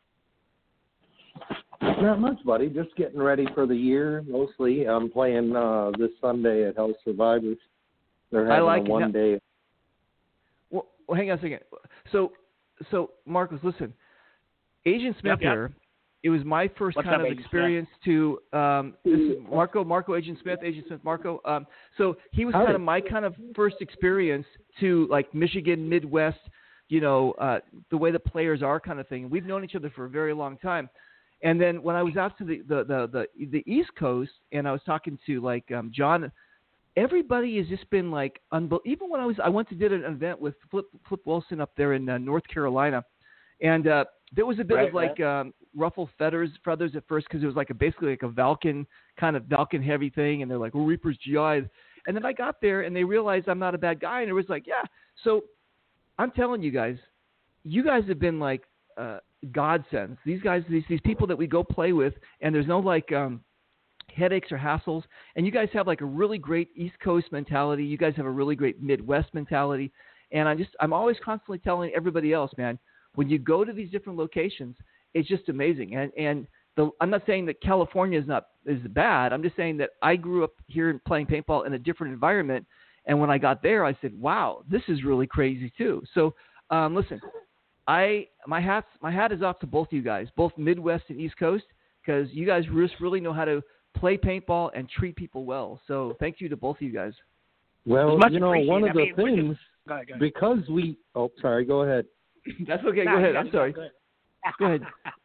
Not much, buddy. Just getting ready for the year, mostly. I'm playing this Sunday at Hell Survivors. They're having a one-day. Well, hang on a second. So Marcos, listen. Agent Smith here. It was my first kind of experience to this is Marco, Agent Smith, Marco. So he was kind of my kind of first experience to Michigan, Midwest, the way the players are kind of thing. We've known each other for a very long time. And then when I was out to the East Coast and I was talking to John, everybody has just been even when I went to did an event with Flip Wilson up there in North Carolina, and there was a bit of ruffled feathers at first because it was basically a Valken heavy thing, and they're like, Reaper's GI. And then I got there and they realized I'm not a bad guy, and it was so I'm telling you guys have been godsends. These guys, these people that we go play with, and there's no headaches or hassles. And you guys have a really great East Coast mentality. You guys have a really great Midwest mentality. And I'm always constantly telling everybody else, man, when you go to these different locations, it's just amazing. And I'm not saying that California is bad. I'm just saying that I grew up here playing paintball in a different environment. And when I got there, I said, wow, this is really crazy too. So listen, my hat is off to both you guys, both Midwest and East Coast, because you guys just really know how to play paintball and treat people well. So thank you to both of you guys. Well, one of the things, go ahead. because we – oh, sorry, go ahead. That's okay. Go ahead. I'm sorry. Go ahead.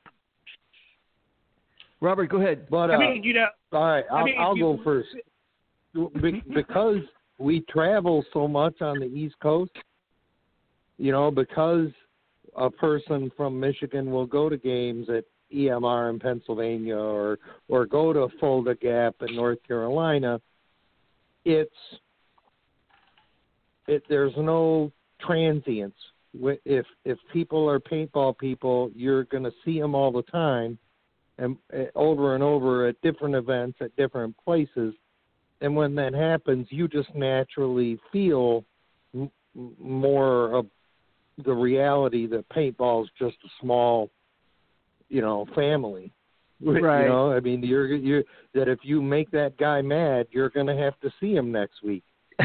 Robert, go ahead. But, all right, I'll go first. Because we travel so much on the East Coast, because – a person from Michigan will go to games at EMR in Pennsylvania or go to Fulda Gap in North Carolina, there's no transience. If people are paintball people, you're going to see them all the time, and over and over at different events at different places. And when that happens, you just naturally feel more of the reality that paintball is just a small, family. Right. I mean, you're that if you make that guy mad, you're going to have to see him next week.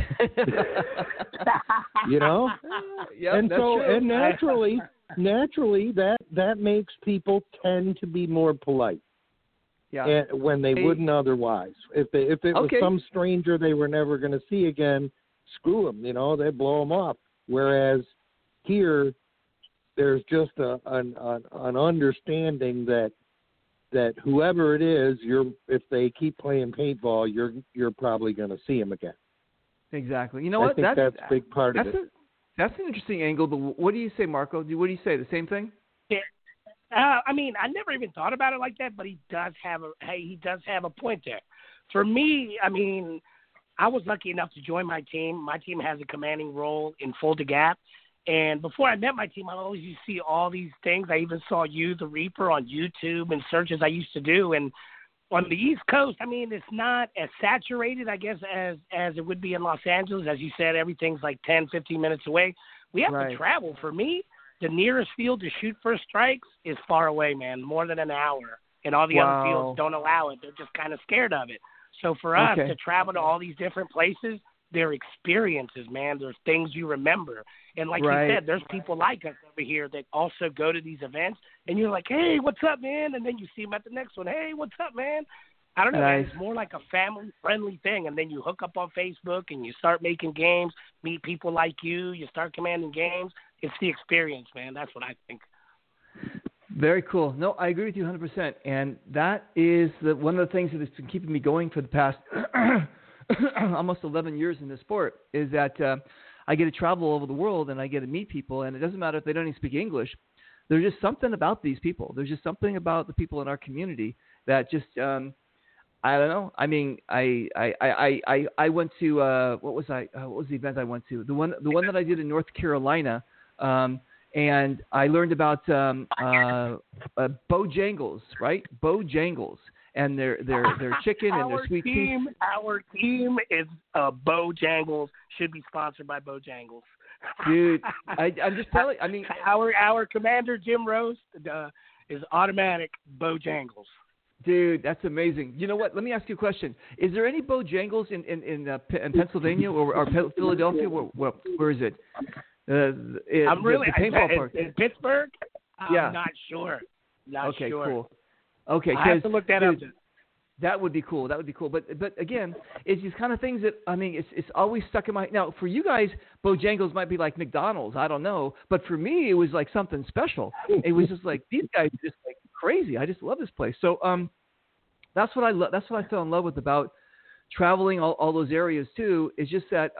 Yep, and that's so true. and naturally that makes people tend to be more polite. Yeah. When they wouldn't otherwise. If it was some stranger they were never going to see again, screw them. They'd blow them off. Whereas here, there's just an understanding that whoever it is, if they keep playing paintball, you're probably going to see them again. Exactly. You know what? I think that's a big part of it. That's an interesting angle. But what do you say, Marco? What do you say? The same thing? Yeah. I mean, I never even thought about it like that, but he does have a point there. For me, I mean, I was lucky enough to join my team. My team has a commanding role in Fulda Gap. And before I met my team, I always used to see all these things. I even saw You, the Reaper, on YouTube and searches I used to do. And on the East Coast, I mean, it's not as saturated, I guess, as it would be in Los Angeles. As you said, everything's like 10, 15 minutes away. We have to travel. For me, the nearest field to shoot first strikes is far away, man, more than an hour. And all the other fields don't allow it. They're just kind of scared of it. So for us to travel to all these different places, they're experiences, man. There's things you remember. And like you said, there's people like us over here that also go to these events, and you're like, hey, what's up, man? And then you see them at the next one. Hey, what's up, man? I don't know, man. It's more like a family-friendly thing. And then you hook up on Facebook, and you start making games, meet people like you start commanding games. It's the experience, man. That's what I think. Very cool. No, I agree with you 100%. And that is one of the things that has been keeping me going for the past almost 11 years in this sport is that I get to travel all over the world and I get to meet people. And it doesn't matter if they don't even speak English. There's just something about these people. There's just something about the people in our community that just I don't know. I mean, I went to what was the event I went to? The one that I did in North Carolina. And I learned about Bojangles, right? Bojangles, and their chicken and their sweet tea. Our team is Bojangles. Should be sponsored by Bojangles. Dude, I'm just telling. I mean, our commander Jim Rose is automatic Bojangles. Dude, that's amazing. You know what? Let me ask you a question. Is there any Bojangles in Pennsylvania or Philadelphia? Where is it? I'm really the paintball park. In Pittsburgh. I'm not sure. Okay, cool. Okay, I have to look that up. That would be cool. But again, it's these kind of things that it's always stuck in my. Now for you guys, Bojangles might be like McDonald's. I don't know, but for me, it was like something special. It was just like these guys are just like crazy. I just love this place. So that's what I love. That's what I fell in love with about traveling all those areas too. Is just that.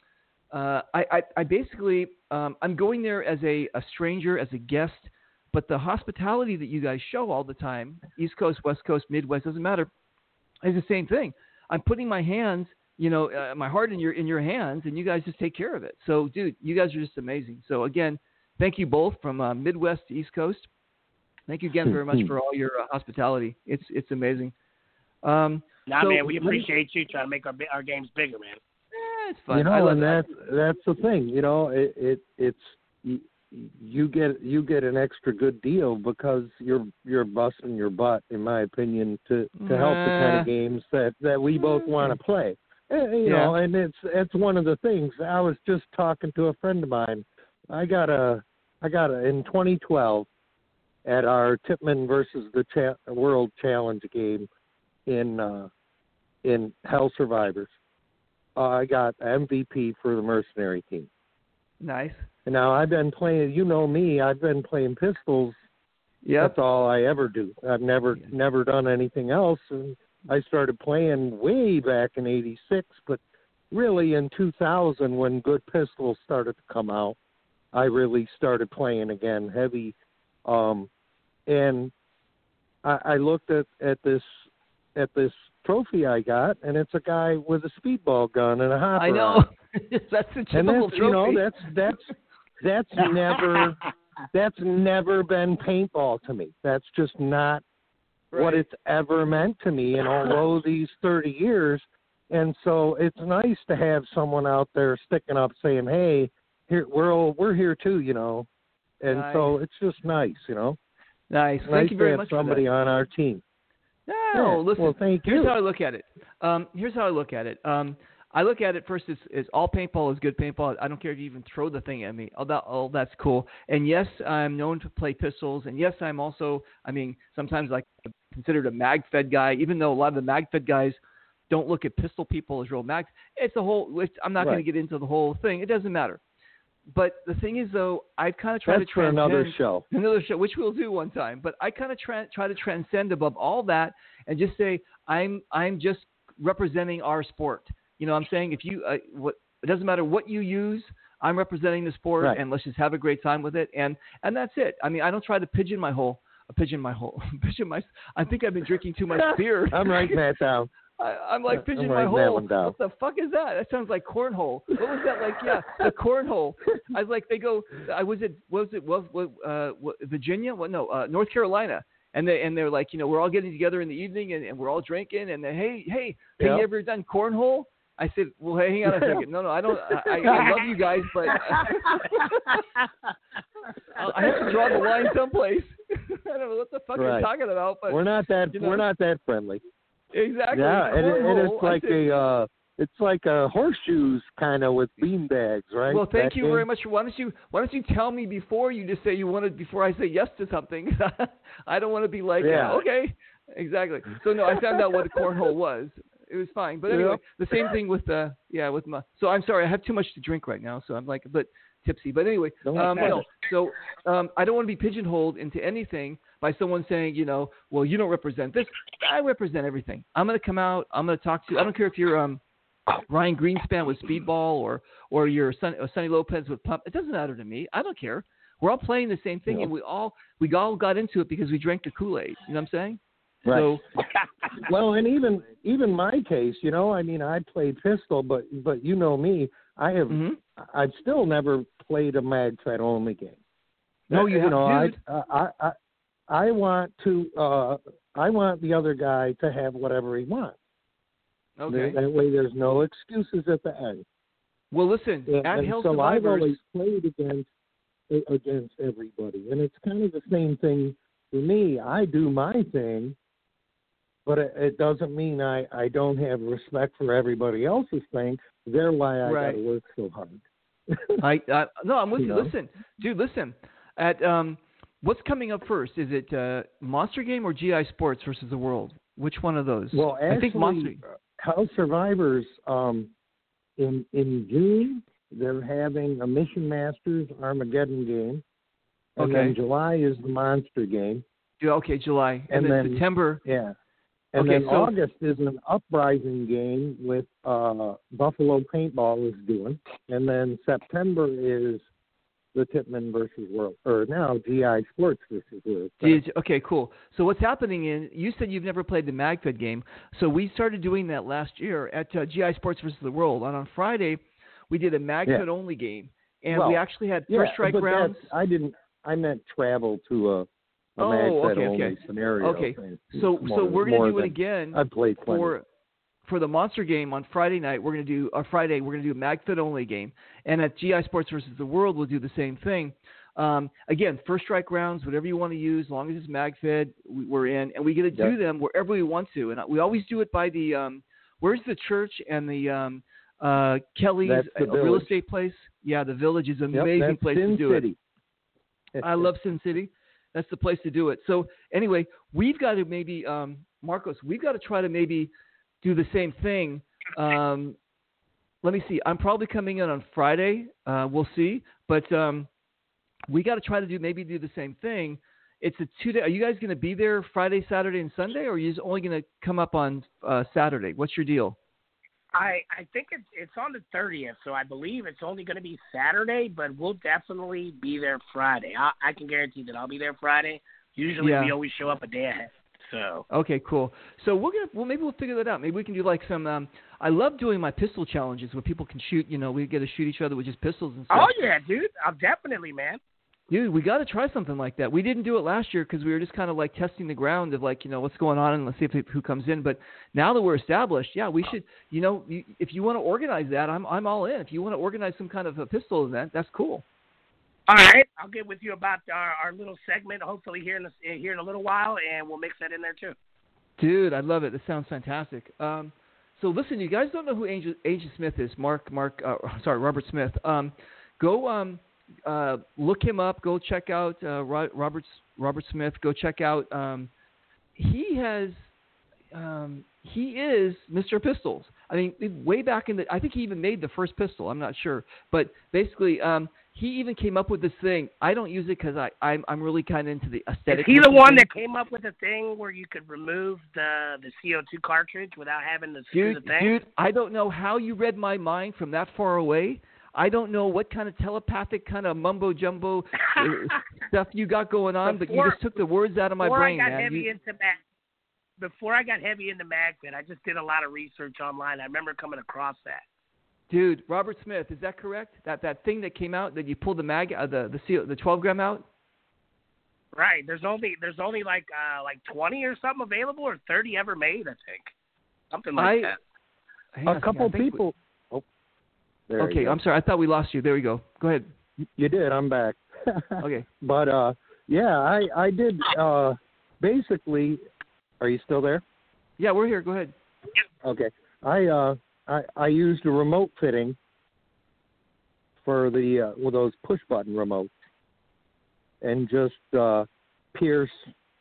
I basically I'm going there as a stranger, as a guest, but the hospitality that you guys show all the time, East Coast, West Coast, Midwest, doesn't matter, is the same thing. I'm putting my hands, my heart in your hands, and you guys just take care of it. So, dude, you guys are just amazing. So, again, thank you both from Midwest to East Coast. Thank you again very much for all your hospitality. It's amazing. Man, we appreciate you trying to make our games bigger, man. It's fun. And that's the thing. It's you get an extra good deal because you're busting your butt, in my opinion, to help the kind of games that we both want to play. You know, and it's one of the things. I was just talking to a friend of mine. I got in 2012 at our Tippmann versus the World Challenge game in Hell Survivors. I got MVP for the mercenary team. Nice. And now I've been playing. You know me. I've been playing pistols. Yep. That's all I ever do. I've never done anything else. And I started playing way back in '86, but really in 2000, when good pistols started to come out, I really started playing again heavy. And I looked at this trophy I got, and it's a guy with a speedball gun and a hopper. I know. on That's a it. typical And that's, trophy. you know, that's never been paintball to me. That's just not what it's ever meant to me in all these 30 years. And so it's nice to have someone out there sticking up saying, hey, here we're here too, you know. And so it's just nice, you know. Nice. Nice Thank you very to have much somebody for that. on our team. No, Yeah. listen. Well, thank Here's you. how I look at it. I look at it first as all paintball is good paintball. I don't care if you even throw the thing at me. All that's cool. And yes, I'm known to play pistols. And yes, I'm also, sometimes like considered a mag-fed guy, even though a lot of the mag-fed guys don't look at pistol people as real mags. I'm not going to get into the whole thing. It doesn't matter. But the thing is, though, I've kind of tried to transcend another show, which we'll do one time. But I kind of try to transcend above all that and just say I'm just representing our sport. You know what I'm saying? If you it doesn't matter what you use, I'm representing the sport, and let's just have a great time with it. And that's it. I don't try to pigeon my. I think I've been drinking too much beer. I'm writing that down. I'm like pigeon my hole. What the fuck is that? That sounds like cornhole. What was that like? Yeah, the cornhole. I was like, they go. Virginia? What? No, North Carolina. And they're like, you know, we're all getting together in the evening and we're all drinking. And hey, have you ever done cornhole? I said, well, hey, hang on a second. No, I don't. I love you guys, but I have to draw the line someplace. I don't know what the fuck you're talking about, but we're not that friendly. Exactly. Yeah, and it's like a horseshoes kind of with bean bags, right? Well, thank you very much. Why don't you tell me before you just say you want it before I say yes to something? I don't want to be like, okay, exactly. So no, I found out what a cornhole was. It was fine, but anyway, the same thing with my. So I'm sorry, I have too much to drink right now, so I'm like a bit tipsy. But anyway, so I don't want to be pigeonholed into anything by someone saying, you know, well, you don't represent this. I represent everything. I'm going to come out. I'm going to talk to you. I don't care if you're Ryan Greenspan with Speedball or you're Sonny Lopez with Pump. It doesn't matter to me. I don't care. We're all playing the same thing, and we all got into it because we drank the Kool-Aid. You know what I'm saying? Right. So, well, and even my case, you know, I played pistol, but you know me, I've still never played a mag fed only game. No, you know, dude. I want the other guy to have whatever he wants. Okay. That way, there's no excuses at the end. Well, listen, at Hell so Survivors, I've always played against everybody, and it's kind of the same thing for me. I do my thing, but it doesn't mean I don't have respect for everybody else's thing. They're why I got to work so hard. No, I'm with you. Listen, dude, listen. At what's coming up first? Is it Monster Game or GI Sports versus the World? Which one of those? Well, actually, I think Monster. House Survivors in June they're having a Mission Masters Armageddon game, and then July is the Monster Game. Okay, July, and then September. Yeah. And then August is an Uprising game with Buffalo Paintball is doing. And then September is the Tippmann versus World, or now GI Sports versus World. Okay, cool. So what's happening you said you've never played the MagFed game. So we started doing that last year at GI Sports versus the World. And on Friday, we did a MagFed only game. And we actually had first strike rounds. I meant travel to a MagFed only scenario. Okay, so we're going to do it again. I've played for the Monster Game on Friday night. We're going to do a MagFed only game, and at GI Sports versus the World, we'll do the same thing. Again, first strike rounds, whatever you want to use, as long as it's MagFed, we're in, and we get to do them wherever we want to, and we always do it by the where's the church and the Kelly's real estate place. Yeah, the Village is an amazing place to do it. I love Sin City. That's the place to do it. So anyway, we've got to maybe, Marcos, we've got to try to maybe do the same thing. Let me see. I'm probably coming in on Friday. We'll see. But we got to try to do the same thing. It's a 2-day. Are you guys going to be there Friday, Saturday, and Sunday, or are you just only going to come up on Saturday? What's your deal? I think it's on the 30th, so I believe it's only going to be Saturday, but we'll definitely be there Friday. I can guarantee that I'll be there Friday. Usually we always show up a day ahead. So okay, cool. So maybe we'll figure that out. Maybe we can do like some. I love doing my pistol challenges where people can shoot. We get to shoot each other with just pistols and stuff. Oh yeah, dude, I'm definitely, man. Dude, we got to try something like that. We didn't do it last year because we were just kind of like testing the ground of like, what's going on and let's see who comes in. But now that we're established, yeah, we should, if you want to organize that, I'm all in. If you want to organize some kind of a pistol event, that's cool. All right, I'll get with you about our little segment, hopefully here in a little while, and we'll mix that in there too. Dude, I love it. This sounds fantastic. So listen, you guys don't know who Agent Smith is, Robert Smith. Go look him up. Go check out Robert Smith. Go check out. He is Mr. Pistols. I mean, way back I think he even made the first pistol. I'm not sure, but basically, he even came up with this thing. I don't use it because I'm really kind of into the aesthetic. Is he the one that came up with the thing where you could remove the CO2 cartridge without having to screw the thing? Dude, I don't know how you read my mind from that far away. I don't know what kind of telepathic kind of mumbo-jumbo stuff you got going on, but you just took the words out of my brain, man. Before I got heavy into MagFit, I just did a lot of research online. I remember coming across that. Dude, Robert Smith, is that correct? That thing that came out that you pulled the 12 gram out? Right. There's only like 20 or something available, or 30 ever made, I think. Something like that. A couple people. Okay, I'm sorry. I thought we lost you. There we go. Go ahead. You did. I'm back. Okay. But, I did basically. Are you still there? Yeah, we're here. Go ahead. Okay. I used a remote fitting for the with those push button remotes, and just pierce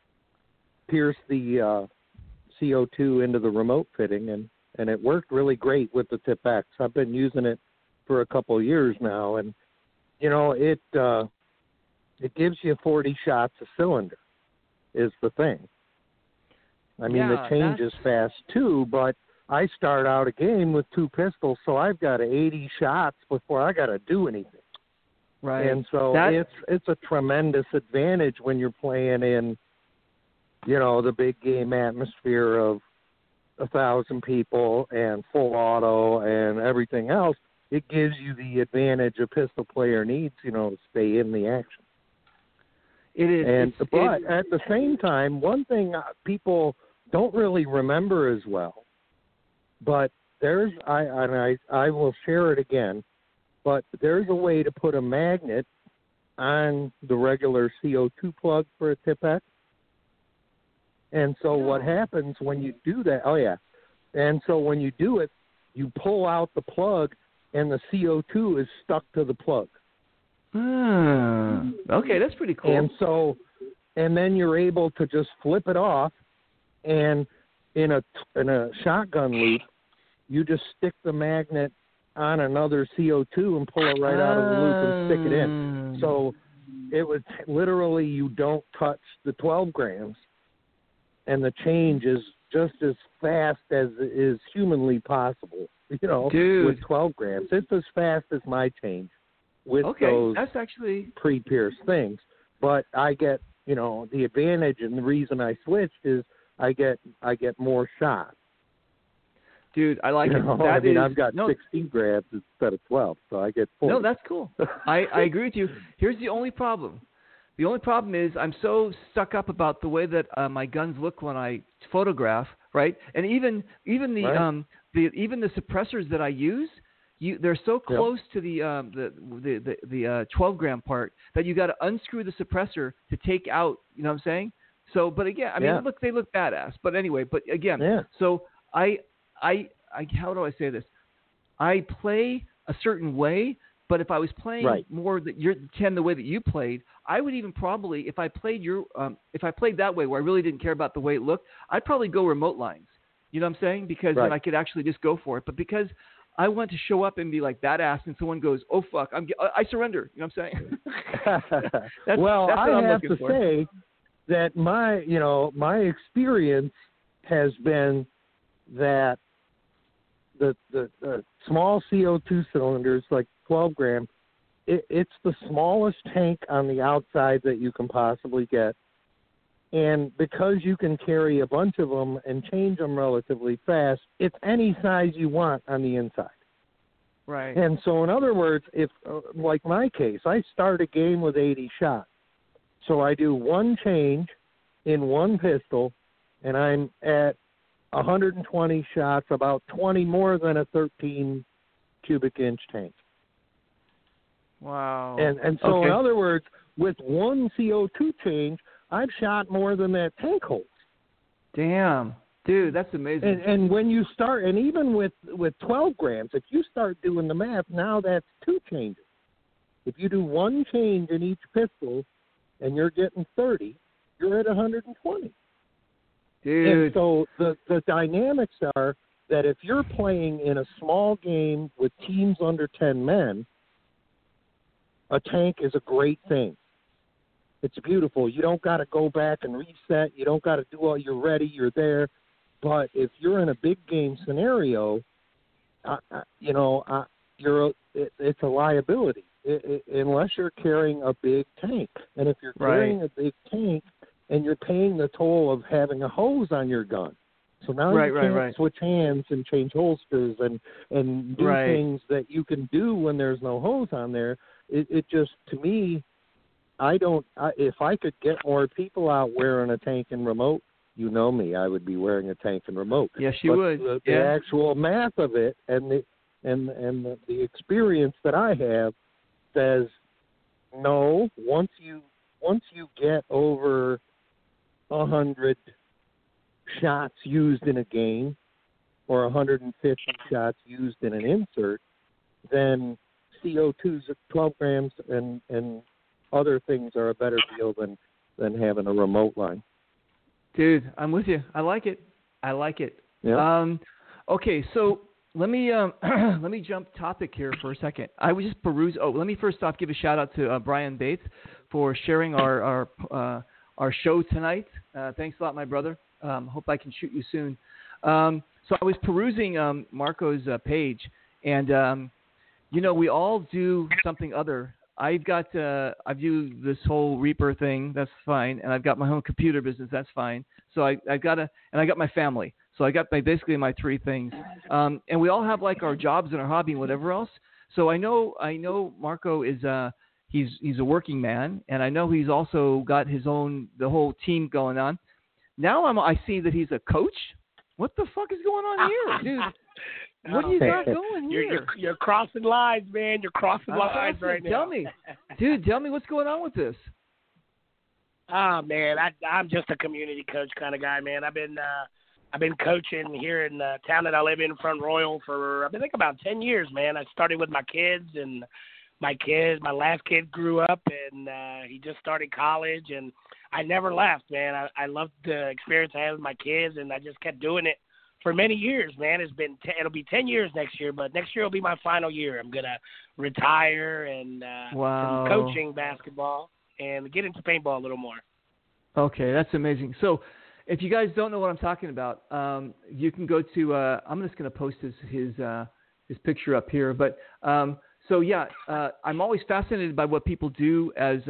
the CO2 into the remote fitting, and it worked really great with the Tip X. I've been using it for a couple of years now, and it gives you 40 shots a cylinder is the thing. I mean, the change is fast too, but I start out a game with 2 pistols, so I've got 80 shots before I got to do anything. Right. And so it's a tremendous advantage when you're playing in, the big game atmosphere of 1,000 people and full auto and everything else. It gives you the advantage a pistol player needs, to stay in the action. It is. But at the same time, one thing people don't really remember as well, but I will share it again, but there's a way to put a magnet on the regular CO2 plug for a Tip X. And so what happens when you do that, and so when you do it, you pull out the plug and the CO2 is stuck to the plug. Okay, that's pretty cool. And then you're able to just flip it off, and in a shotgun loop, you just stick the magnet on another CO2 and pull it right out of the loop and stick it in. So it was literally, you don't touch the 12 grams, and the change is just as fast as is humanly possible, Dude. with 12 grams. It's as fast as my change with those that's actually pre-pierced things. But I get, the advantage, and the reason I switched is I get more shots. Dude, I like it. I've got 16 grams instead of 12, so I get 40. No, that's cool. I agree with you. Here's the only problem. The only problem is I'm so stuck up about the way that my guns look when I photograph, right? And even the the suppressors that I use, they're so close to the 12 gram part that you got to unscrew the suppressor to take out. You know what I'm saying? So, but again, look, they look badass. But anyway, so I how do I say this? I play a certain way, but if I was playing more the way that you played, I would even probably, if I played that way where I really didn't care about the way it looked, I'd probably go remote lines. You know what I'm saying? Because then I could actually just go for it. But because I want to show up and be like badass, and someone goes, "Oh fuck, I surrender." You know what I'm saying? that's I have to say that my experience has been that the small CO2 cylinders, like 12 gram, it's the smallest tank on the outside that you can possibly get. And because you can carry a bunch of them and change them relatively fast, it's any size you want on the inside. Right. And so, in other words, if like my case, I start a game with 80 shots. So I do one change in one pistol, and I'm at 120 shots, about 20 more than a 13 cubic inch tank. Wow. And so, in other words, with one CO2 change, I've shot more than that tank holds. Damn. Dude, that's amazing. And when you start, and even with 12 grams, if you start doing the math, now that's two changes. If you do one change in each pistol and you're getting 30, you're at 120. Dude. And so the dynamics are that if you're playing in a small game with teams under 10 men, a tank is a great thing. It's beautiful. You don't got to go back and reset. You don't got to do all. You're ready. You're there. But if you're in a big game scenario, it's a liability unless you're carrying a big tank. And if you're carrying a big tank and you're paying the toll of having a hose on your gun, so now you can't switch hands and change holsters and do things that you can do when there's no hose on there. It just, to me, if I could get more people out wearing a tank and remote, you know me, I would be wearing a tank and remote. Yes, you would. The actual math of it and the experience that I have says no. Once you get over 100 shots used in a game or 150 shots used in an insert, then CO2's at 12 grams and other things are a better deal than having a remote line. Dude, I'm with you. I like it. Yeah. Okay, so let me jump topic here for a second. I was just perusing. Oh, let me first off give a shout out to Brian Bates for sharing our show tonight. Thanks a lot, my brother. Hope I can shoot you soon. So I was perusing Marco's page, and we all do something other. I do this whole Reaper thing. That's fine, and I've got my own computer business. That's fine. So I got my family. So I got basically my three things. And we all have like our jobs and our hobby and whatever else. So I know Marco is he's a working man, and I know he's also got the whole team going on. Now I see that he's a coach. What the fuck is going on here, dude? What do you got going here? You're crossing lines, man. You're crossing lines right now. Tell me, dude. Tell me what's going on with this. Oh man, I'm just a community coach kind of guy, man. I've been coaching here in the town that I live in, Front Royal, for I think about 10 years, man. I started with my kids, and my last kid grew up, and he just started college, and I never left, man. I loved the experience I had with my kids, and I just kept doing it for many years, man. It'll be 10 years next year, but next year will be my final year. I'm gonna retire and from coaching basketball and get into paintball a little more. Okay, that's amazing. So, if you guys don't know what I'm talking about, you can go to. I'm just gonna post his picture up here, but I'm always fascinated by what people do as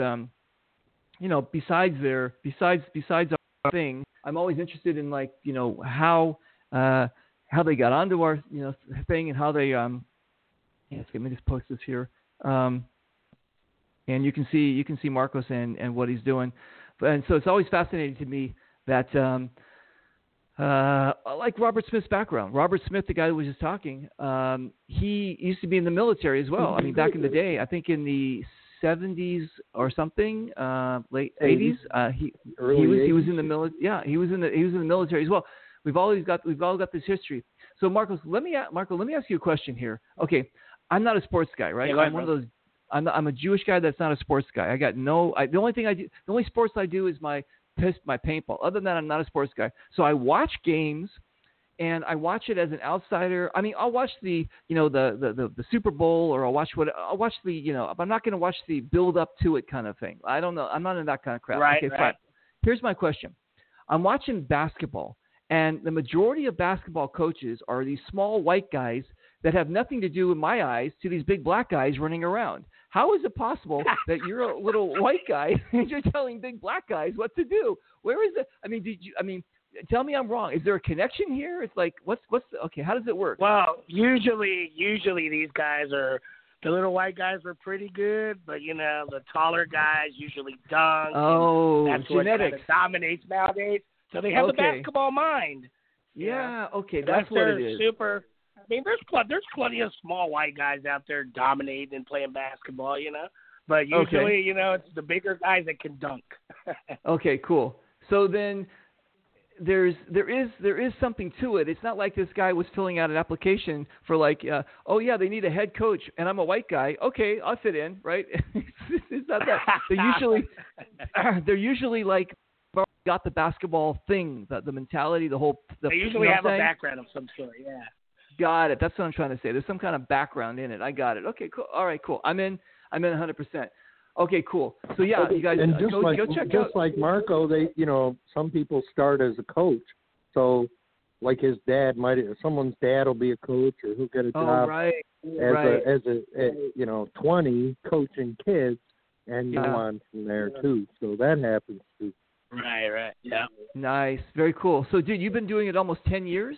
besides our thing. I'm always interested in how they got onto our thing and how they let me just post this here, and you can see Marcos and what he's doing, and so it's always fascinating to me that like Robert Smith's background. Robert Smith, the guy who was just talking, he used to be in the military as well. I mean, back in the day, I think in the 70s or something, late 80s, he was in the military. Yeah, he was in the military as well. We've all got this history. So Marco, let me ask you a question here. Okay, I'm not a sports guy, right? Yeah, I'm one of those. I'm a Jewish guy that's not a sports guy. The only sports I do is my paintball. Other than that, I'm not a sports guy. So I watch games, and I watch it as an outsider. I mean, I'll watch the Super Bowl, or I'll watch I'm not going to watch the build up to it kind of thing. I don't know. I'm not in that kind of crap. Right, okay, right. Fine. Here's my question. I'm watching basketball, and the majority of basketball coaches are these small white guys that have nothing to do, in my eyes, to these big black guys running around. How is it possible that you're a little white guy and you're telling big black guys what to do? Where is it? I mean, tell me I'm wrong. Is there a connection here? It's like, okay, how does it work? Well, usually these guys the little white guys are pretty good, but, the taller guys usually dunk. Oh, that's genetics. what kind of dominates nowadays. So they have the basketball mind. Yeah, okay, that's what it is. Super. I mean, there's plenty of small white guys out there dominating and playing basketball, But usually, it's the bigger guys that can dunk. Okay, cool. So then there is something to it. It's not like this guy was filling out an application for they need a head coach, and I'm a white guy. Okay, I'll fit in, right? It's not that. They're usually like got the basketball thing, the mentality, they usually have a background of some sort. Yeah. Got it. That's what I'm trying to say. There's some kind of background in it. I got it. Okay, cool. All right, cool. I'm in 100%. Okay, cool. So yeah, you guys and go check out. Just like Marco, they some people start as a coach. So like his dad someone's dad will be a coach, or he'll get a job as a 20 coaching kids, and go on from there too. So that happens too. Right. Yeah. Nice. Very cool. So dude, you've been doing it almost 10 years?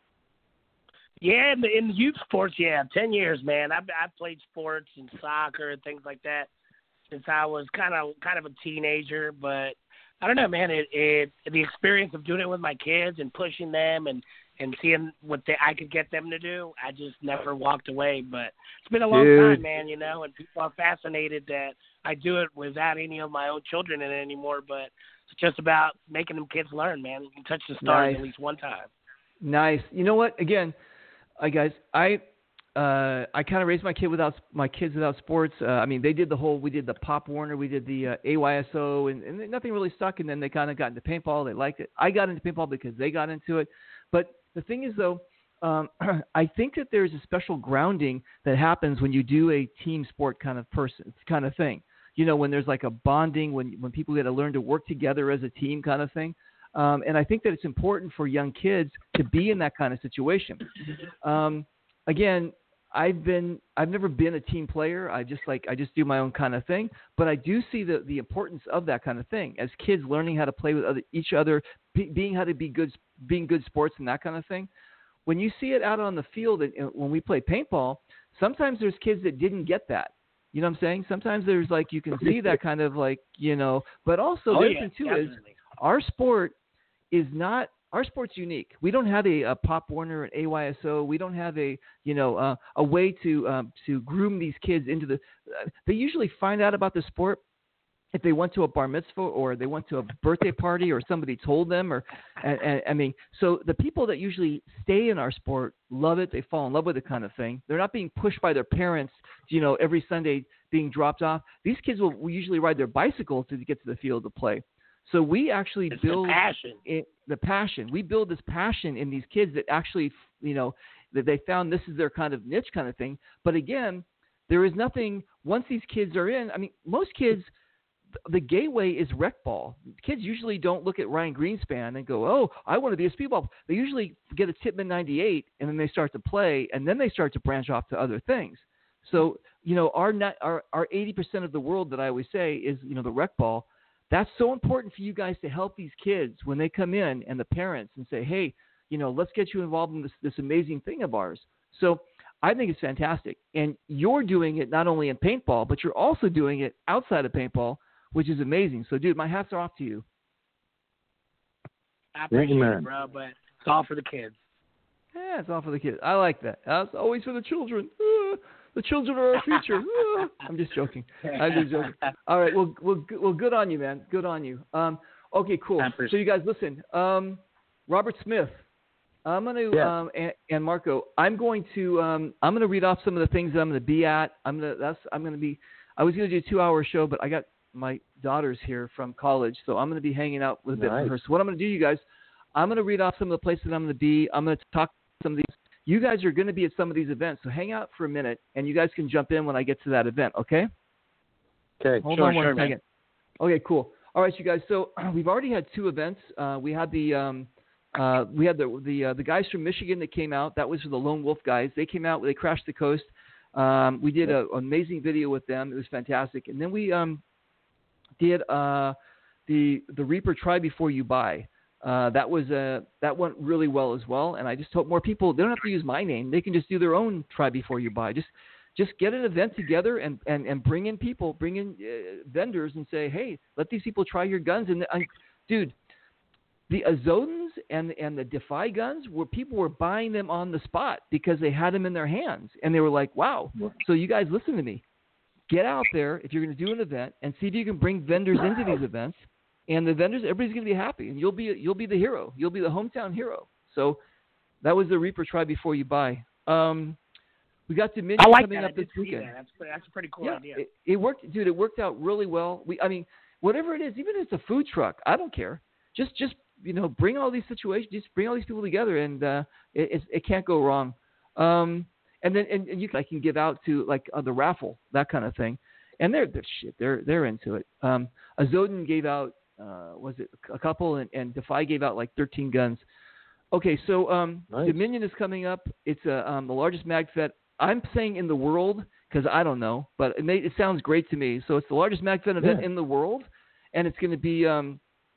Yeah, in youth sports, 10 years, man. I've played sports and soccer and things like that since I was kind of a teenager. But I don't know, man. The experience of doing it with my kids and pushing them and seeing what I could get them to do, I just never walked away. But it's been a long time, man. And people are fascinated that I do it without any of my own children in it anymore. But it's just about making them kids learn, man. You can touch the stars at least one time. Nice. You know what? Again. Guys, I kind of raised my kids without sports. They did we did the Pop Warner, we did the AYSO, and nothing really stuck. And then they kind of got into paintball. They liked it. I got into paintball because they got into it. But the thing is, though, I think that there's a special grounding that happens when you do a team sport kind of thing. When there's like a bonding, when people get to learn to work together as a team kind of thing. And I think that it's important for young kids to be in that kind of situation. Again, I've never been a team player. I just do my own kind of thing. But I do see the importance of that kind of thing as kids learning how to play with each other, being good sports and that kind of thing. When you see it out on the field and when we play paintball, sometimes there's kids that didn't get that. You know what I'm saying? Sometimes there's you can see that kind of but also the other thing too is our sport's unique. We don't have a Pop Warner, an AYSO. We don't have a way to groom these kids into they usually find out about the sport if they went to a bar mitzvah or they went to a birthday party or somebody told them so the people that usually stay in our sport love it. They fall in love with it kind of thing. They're not being pushed by their parents, every Sunday being dropped off. These kids will usually ride their bicycles to get to the field to play. So we actually build the passion. We build this passion in these kids that actually, that they found this is their kind of niche kind of thing. But again, there is nothing, once these kids are in, most kids, the gateway is rec ball. Kids usually don't look at Ryan Greenspan and go, oh, I want to be a speedball. They usually get a Tippmann 98 and then they start to play and then they start to branch off to other things. So, our 80% of the world that I always say is, the rec ball. That's so important for you guys to help these kids when they come in and the parents and say, hey, let's get you involved in this amazing thing of ours. So I think it's fantastic. And you're doing it not only in paintball, but you're also doing it outside of paintball, which is amazing. So, dude, my hats are off to you. I appreciate it, bro, but it's all for the kids. Yeah, it's all for the kids. I like that. It's always for the children. The children are our future. I'm just joking. All right. Well, good on you, man. Good on you. Okay, cool. So you guys listen. Robert Smith. I'm going to and Marco. I'm going to read off some of the things that I'm going to be at. I was going to do a 2-hour show, but I got my daughters here from college, so I'm going to be hanging out with a bit of her. So what I'm going to do, you guys, I'm going to read off some of the places that I'm going to be. I'm going to talk to some of these. You guys are going to be at some of these events, so hang out for a minute, and you guys can jump in when I get to that event, okay? Okay. Hold on one second. Man. Okay, cool. All right, you guys. So we've already had 2 events. We had the guys from Michigan that came out. That was for the Lone Wolf guys. They came out. They crashed the coast. We did an amazing video with them. It was fantastic. And then we did the Reaper Try Before You Buy. That went really well as well. And I just hope more people, they don't have to use my name. They can just do their own Try Before You Buy. Just get an event together and bring in people, bring in vendors and say, hey, let these people try your guns. And dude, the Azodens and the Defy guns, people were buying them on the spot because they had them in their hands. And they were like, wow, so you guys listen to me. Get out there if you're going to do an event and see if you can bring vendors into these events. And the vendors, everybody's going to be happy. And you'll be the hero. You'll be the hometown hero. So that was the Reaper Try Before You Buy. We got Dominion coming up this weekend. That's a pretty cool idea. It worked, dude. It worked out really well. Whatever it is, even if it's a food truck, I don't care. Just bring all these situations, just bring all these people together, and it can't go wrong. And I can give out to like the raffle, that kind of thing, and they're into it. Azoden gave out was it a couple, and Defy gave out like 13 guns. Okay, so nice. Dominion is coming up. It's the largest MagFed. I'm saying in the world because I don't know, but it sounds great to me. So it's the largest MagFed event in the world, and it's going to be on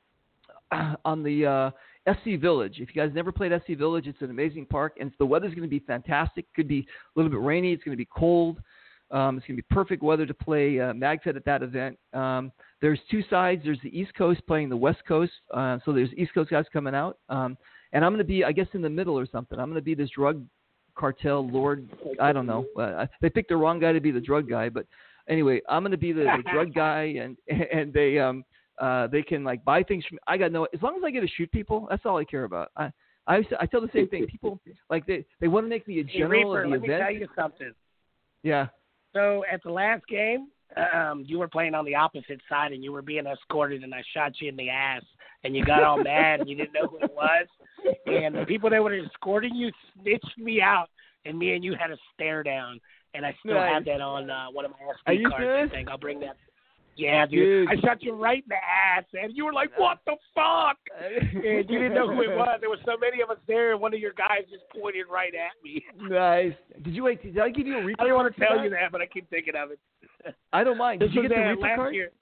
the SC Village. If you guys never played SC Village, it's an amazing park, and the weather's going to be fantastic. Could be a little bit rainy. It's going to be cold. It's going to be perfect weather to play MagFed at that event. There's two sides. There's the East Coast playing the West Coast. So there's East Coast guys coming out. And I'm going to be, I guess, in the middle or something. I'm going to be this drug cartel lord. I don't know. They picked the wrong guy to be the drug guy. But anyway, I'm going to be the drug guy, and they can like buy things from me. I got no. As long as I get to shoot people, that's all I care about. I tell the same thing. People like they want to make me a general of the event. Let me tell you something. Yeah. So at the last game, you were playing on the opposite side, and you were being escorted, and I shot you in the ass, and you got all mad, and you didn't know who it was. And the people that were escorting you snitched me out, and me and you had a stare down, and I still have that on one of my SD cards. I think I'll bring that. Yeah, dude. I shot you right in the ass, and you were like, what the fuck? And you didn't know who it was. There were so many of us there, and one of your guys just pointed right at me. Nice. Did I give you a Reaper? I didn't want to tell you that, but I keep thinking of it. I don't mind. Did you get the Reaper card? Year.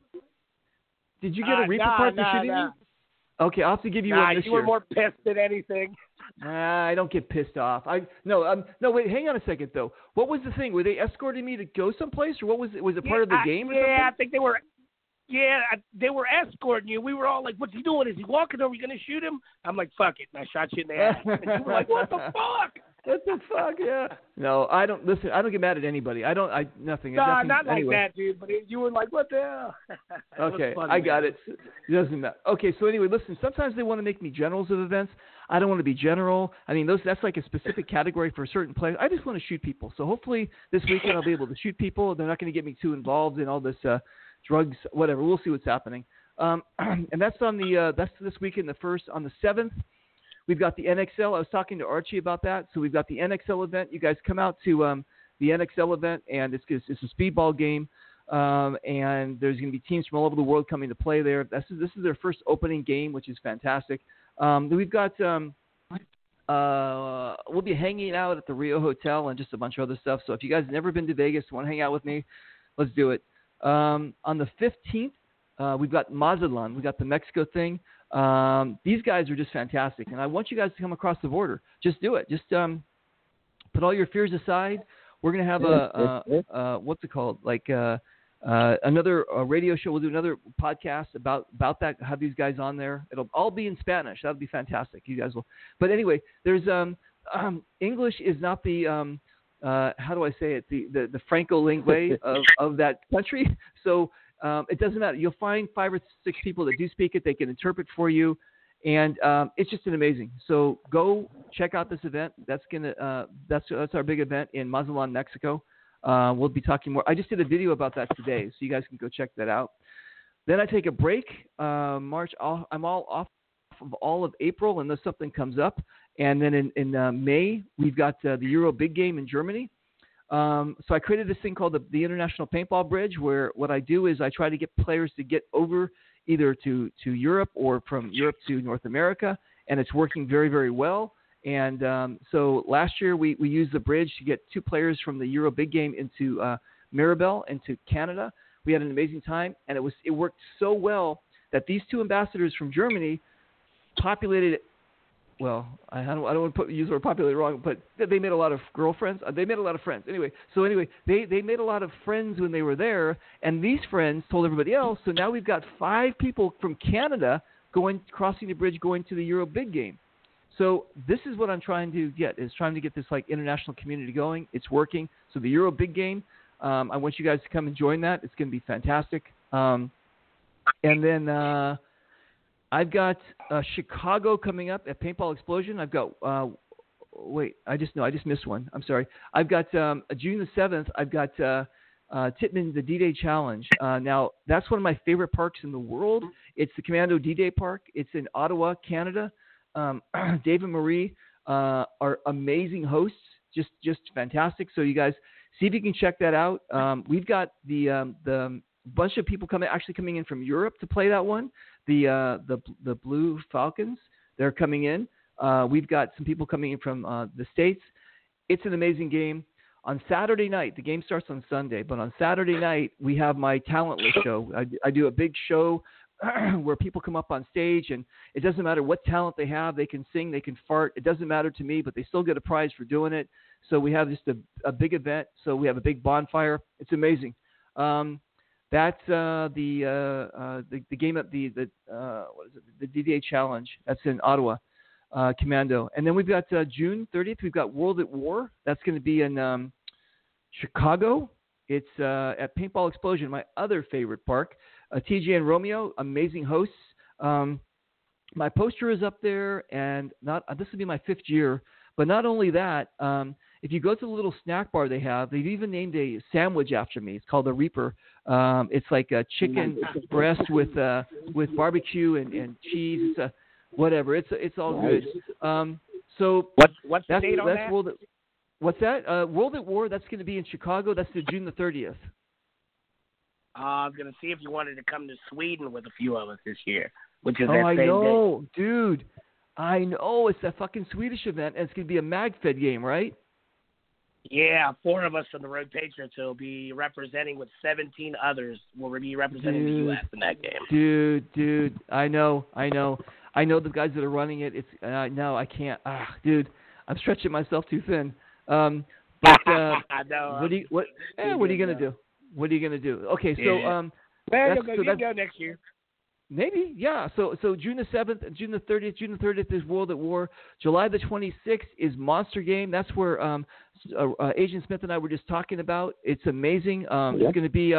Did you get a Reaper card for shooting me? Okay, I'll have to give you one this year. You were more pissed than anything. I don't get pissed off. No, wait, hang on a second though. What was the thing? Were they escorting me to go someplace, or what was it? Was it part of the game or something? Yeah, I think they were. Yeah, they were escorting you. We were all like, "What's he doing? Is he walking? Are we gonna shoot him?" I'm like, "Fuck it," and I shot you in the ass. And you were like, "What the fuck?" What the fuck? Yeah. No, I don't listen. I don't get mad at anybody. Nothing. No, nothing, not like anyway. that, dude. But you were like, "What the hell?" Okay, I got it. It doesn't matter. Okay, so anyway, listen. Sometimes they want to make me generals of events. I don't want to be general. I mean, that's like a specific category for a certain player. I just want to shoot people. So hopefully this weekend I'll be able to shoot people. They're not going to get me too involved in all this drugs, whatever. We'll see what's happening. And that's on that's this weekend. On the 7th. We've got the NXL. I was talking to Archie about that. So we've got the NXL event. You guys come out to the NXL event, and it's a speedball game. And there's going to be teams from all over the world coming to play there. This is their first opening game, which is fantastic. Then we've got we'll be hanging out at the Rio Hotel and just a bunch of other stuff. So if you guys have never been to Vegas, want to hang out with me, let's do it. On the 15th, we've got Mazatlan. We've got the Mexico thing. These guys are just fantastic, and I want you guys to come across the border. Just do it. Just put all your fears aside. We're going to have a what's it called? Like another radio show. We'll do another podcast about that. Have these guys on there. It'll all be in Spanish. That'll be fantastic. You guys will. But anyway, there's English is not the how do I say it? The Franco-lingue of that country. So it doesn't matter. You'll find 5 or 6 people that do speak it. They can interpret for you, and it's just an amazing. So go check out this event. That's our big event in Mazatlan, Mexico. We'll be talking more. I just did a video about that today, so you guys can go check that out. Then I take a break. March. I'm all off of all of April unless something comes up. And then in May, we've got the Euro Big Game in Germany. So I created this thing called the International Paintball Bridge, where what I do is I try to get players to get over either to Europe or from Europe to North America, and it's working very, very well. And so last year we used the bridge to get 2 players from the Euro Big Game into Mirabel, into Canada. We had an amazing time, and it worked so well that these 2 ambassadors from Germany populated. Well, I don't want to use the word populated wrong, but they made a lot of girlfriends. They made a lot of friends. Anyway, they made a lot of friends when they were there, and these friends told everybody else. So now we've got 5 people from Canada crossing the bridge, going to the Euro Big Game. So this is what I'm trying to get, is trying to get this like international community going. It's working. So the Euro Big Game, I want you guys to come and join that. It's going to be fantastic. And then I've got Chicago coming up at Paintball Explosion. I've got I just missed one. I'm sorry. I've got June the 7th. I've got Tittman, the D-Day Challenge. Now that's one of my favorite parks in the world. It's the Commando D-Day Park. It's in Ottawa, Canada. Dave and Marie are amazing hosts, just fantastic. So you guys see if you can check that out. We've got the bunch of people coming in from Europe to play that one. The Blue Falcons, they're coming in. We've got some people coming in from the States. It's an amazing game. On Saturday night, the game starts on Sunday, but on Saturday night we have my talentless show. I do a big show where people come up on stage, and it doesn't matter what talent they have. They can sing, they can fart. It doesn't matter to me, but they still get a prize for doing it. So we have just a big event. So we have a big bonfire. It's amazing. That's the game at the what is it? The D-Day Challenge. That's in Ottawa, Commando. And then we've got June 30th. We've got World at War. That's going to be in Chicago. It's at Paintball Explosion, my other favorite park. TJ and Romeo, amazing hosts. My poster is up there, and this will be my 5th year. But not only that, if you go to the little snack bar they have, they've even named a sandwich after me. It's called the Reaper. It's like a chicken breast with barbecue and cheese. It's whatever. It's all good. So what's the date on that? What's that? World at War. That's going to be in Chicago. That's the June the 30th. I was going to see if you wanted to come to Sweden with a few of us this year, which is I know, dude. I know. It's that fucking Swedish event, and it's going to be a MagFed game, right? Yeah, 4 of us from the Rogue Patriots will be representing with 17 others. Will be representing the U.S. in that game. Dude. I know the guys that are running it. It's no, I can't. Dude, I'm stretching myself too thin. But what are you gonna do? What are you gonna do? Okay, so you'll go next year. Maybe, yeah. So June the 7th, June the 30th. June the 30th is World at War. July the 26th is Monster Game. That's where Agent Smith and I were just talking about. It's amazing. It's going to be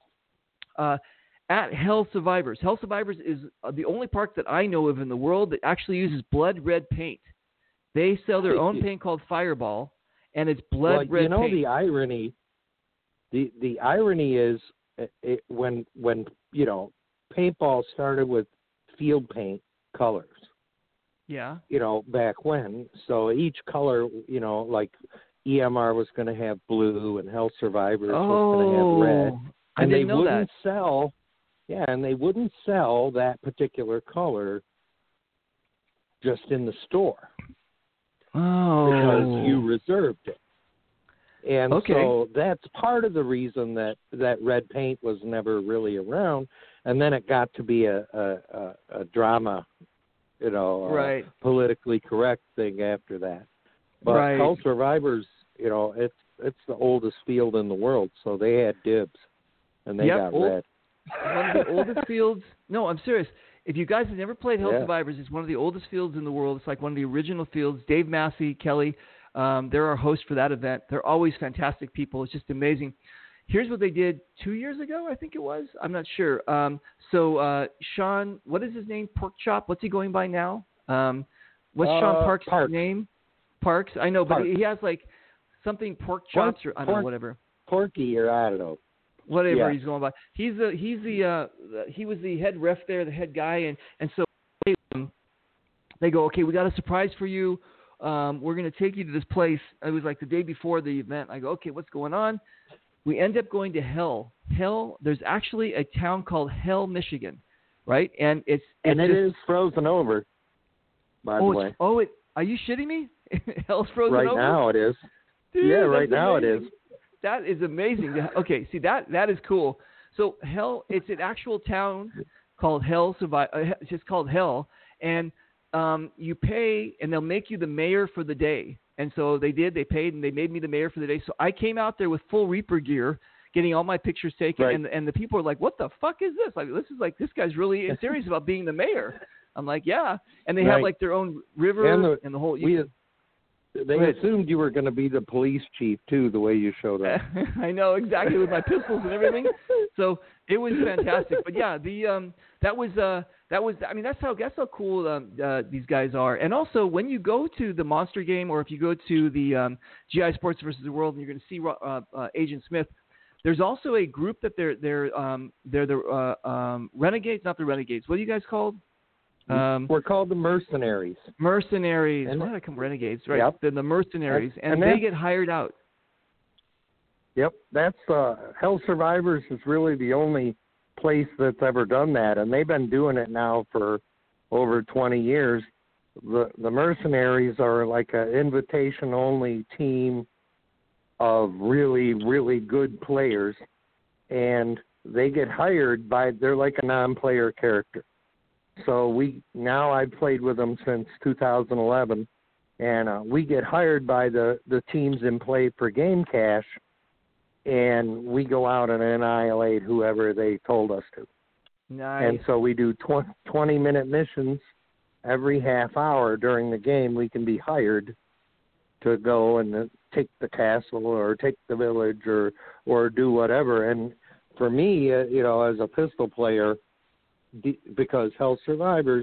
at Hell Survivors. Hell Survivors is the only park that I know of in the world that actually uses blood red paint. They sell their own paint called Fireball, and it's blood red paint. The irony. The irony is when paintball started with field paint colors. Yeah. Back when. So each color, like EMR was going to have blue and Hell Survivors was going to have red. And they wouldn't sell. Yeah, and they wouldn't sell that particular color just in the store. Oh. Because you reserved it. And so that's part of the reason that red paint was never really around. And then it got to be a drama, a politically correct thing after that. But Hell Survivors, it's the oldest field in the world, so they had dibs, and they got red. One of the oldest fields. No, I'm serious. If you guys have never played Hell Survivors, it's one of the oldest fields in the world. It's like one of the original fields. Dave Massey, Kelly, they're our hosts for that event. They're always fantastic people. It's just amazing. Here's what they did 2 years ago, I think it was. I'm not sure. So Sean, what is his name? Pork Chop. What's he going by now? What's Sean Parks' name? Parks. I know, but he has like something Pork Chops or I don't know, whatever. Porky or I don't know. Whatever he's going by. He was the head ref there, the head guy, and so they go, okay, we got a surprise for you. We're going to take you to this place. It was like the day before the event. I go, okay, what's going on? We end up going to Hell. There's actually a town called Hell, Michigan, right? And it is frozen over, by the way. Are you shitting me? Hell's frozen Right over? now it is. Dude, Yeah, that's right now it amazing. is. That is amazing. Okay, see that is cool. So Hell, it's an actual town called Hell. It's just called Hell, and you pay, and they'll make you the mayor for the day. And so they did. They paid, and they made me the mayor for the day. So I came out there with full Reaper gear, getting all my pictures taken, Right. and the people are like, "What the fuck is this? Like, this guy's really serious about being the mayor." I'm like, "Yeah," and they have Right. like their own river and the whole. They assumed you were going to be the police chief too, the way you showed up. I know exactly, with my pistols and everything. So it was fantastic. But yeah, that was I mean that's how cool these guys are. And also when you go to the Monster game, or if you go to the GI Sports versus the World, and you're going to see Agent Smith, there's also a group that they're the Renegades, not the Renegades. What are you guys called? We're called the Mercenaries. Mercenaries. And, why did I come Renegades? Right. Yep. The Mercenaries, and that's- they get hired out. Yep, that's Hell Survivors is really the only place that's ever done that, and they've been doing it now for over 20 years. The Mercenaries are like an invitation-only team of really, really good players, and they get hired by. They're like a non-player character. So I've played with them since 2011, and we get hired by the teams in play for game cash, and we go out and annihilate whoever they told us to. Nice. And so we do 20-minute missions every half hour during the game. We can be hired to go and take the castle or take the village or do whatever. And for me, as a pistol player, because Hell Survivors,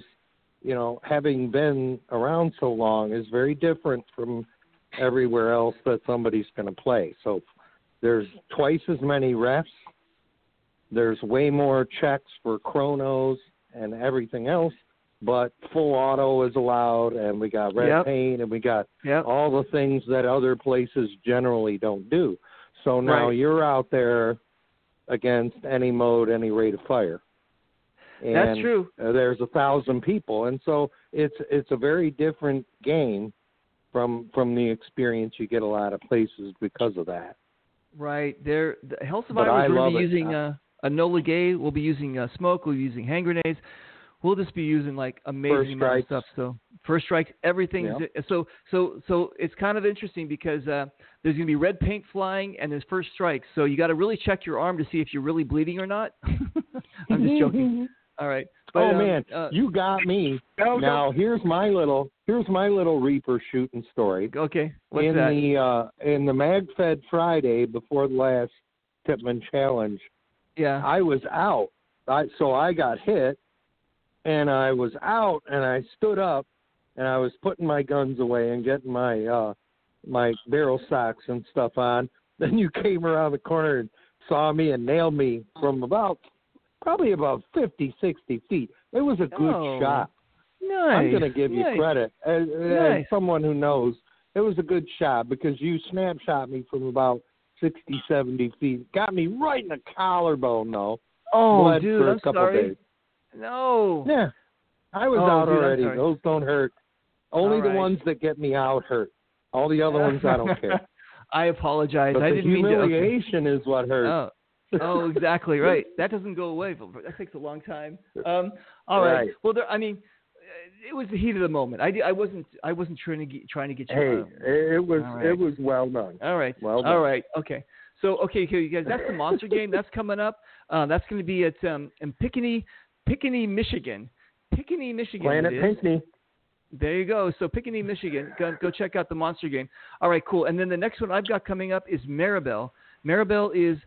having been around so long, is very different from everywhere else that somebody's going to play. So there's twice as many refs. There's way more checks for chronos and everything else, but full auto is allowed, and we got red paint, and we got all the things that other places generally don't do. So now you're out there against any mode, any rate of fire. And that's true. There's 1,000 people, and so it's a very different game from the experience you get a lot of places because of that. Right. The Hell Survivors, we're going to be using a Enola Gay. We'll be using smoke. We'll be using hand grenades. We'll just be using like amazing amount of stuff. So first strikes, everything. Yeah. So it's kind of interesting because there's going to be red paint flying and there's first strikes. So you got to really check your arm to see if you're really bleeding or not. I'm just joking. All right. But, man, you got me. Now here's my little Reaper shooting story. Okay. What's that? In the MagFed Friday before the last Tipman Challenge, I was out. So I got hit, and I was out, and I stood up, and I was putting my guns away and getting my my barrel socks and stuff on. Then you came around the corner and saw me and nailed me from probably about 50, 60 feet. It was a good shot. Nice. I'm going to give you credit. As someone who knows, it was a good shot because you snapshot me from about 60, 70 feet. Got me right in the collarbone, though. Oh, bled dude, for a I'm couple sorry. days. No. Yeah. I was out dude, already. Those don't hurt. Only the ones that get me out hurt. All the other ones, I don't care. I apologize. But I the didn't mean to. humiliation is what hurts. Oh, exactly right. That doesn't go away. That takes a long time. All right. Well, it was the heat of the moment. I wasn't trying to get you. Hey, it was well done. All right. Well done. All right. Okay. So you guys, that's the Monster game. That's coming up. That's going to be at in Pinckney, Michigan. Pinckney, Michigan. Planet Pinckney. There you go. So Pinckney, Michigan. Go check out the Monster game. All right, cool. And then the next one I've got coming up is Maribel. Maribel is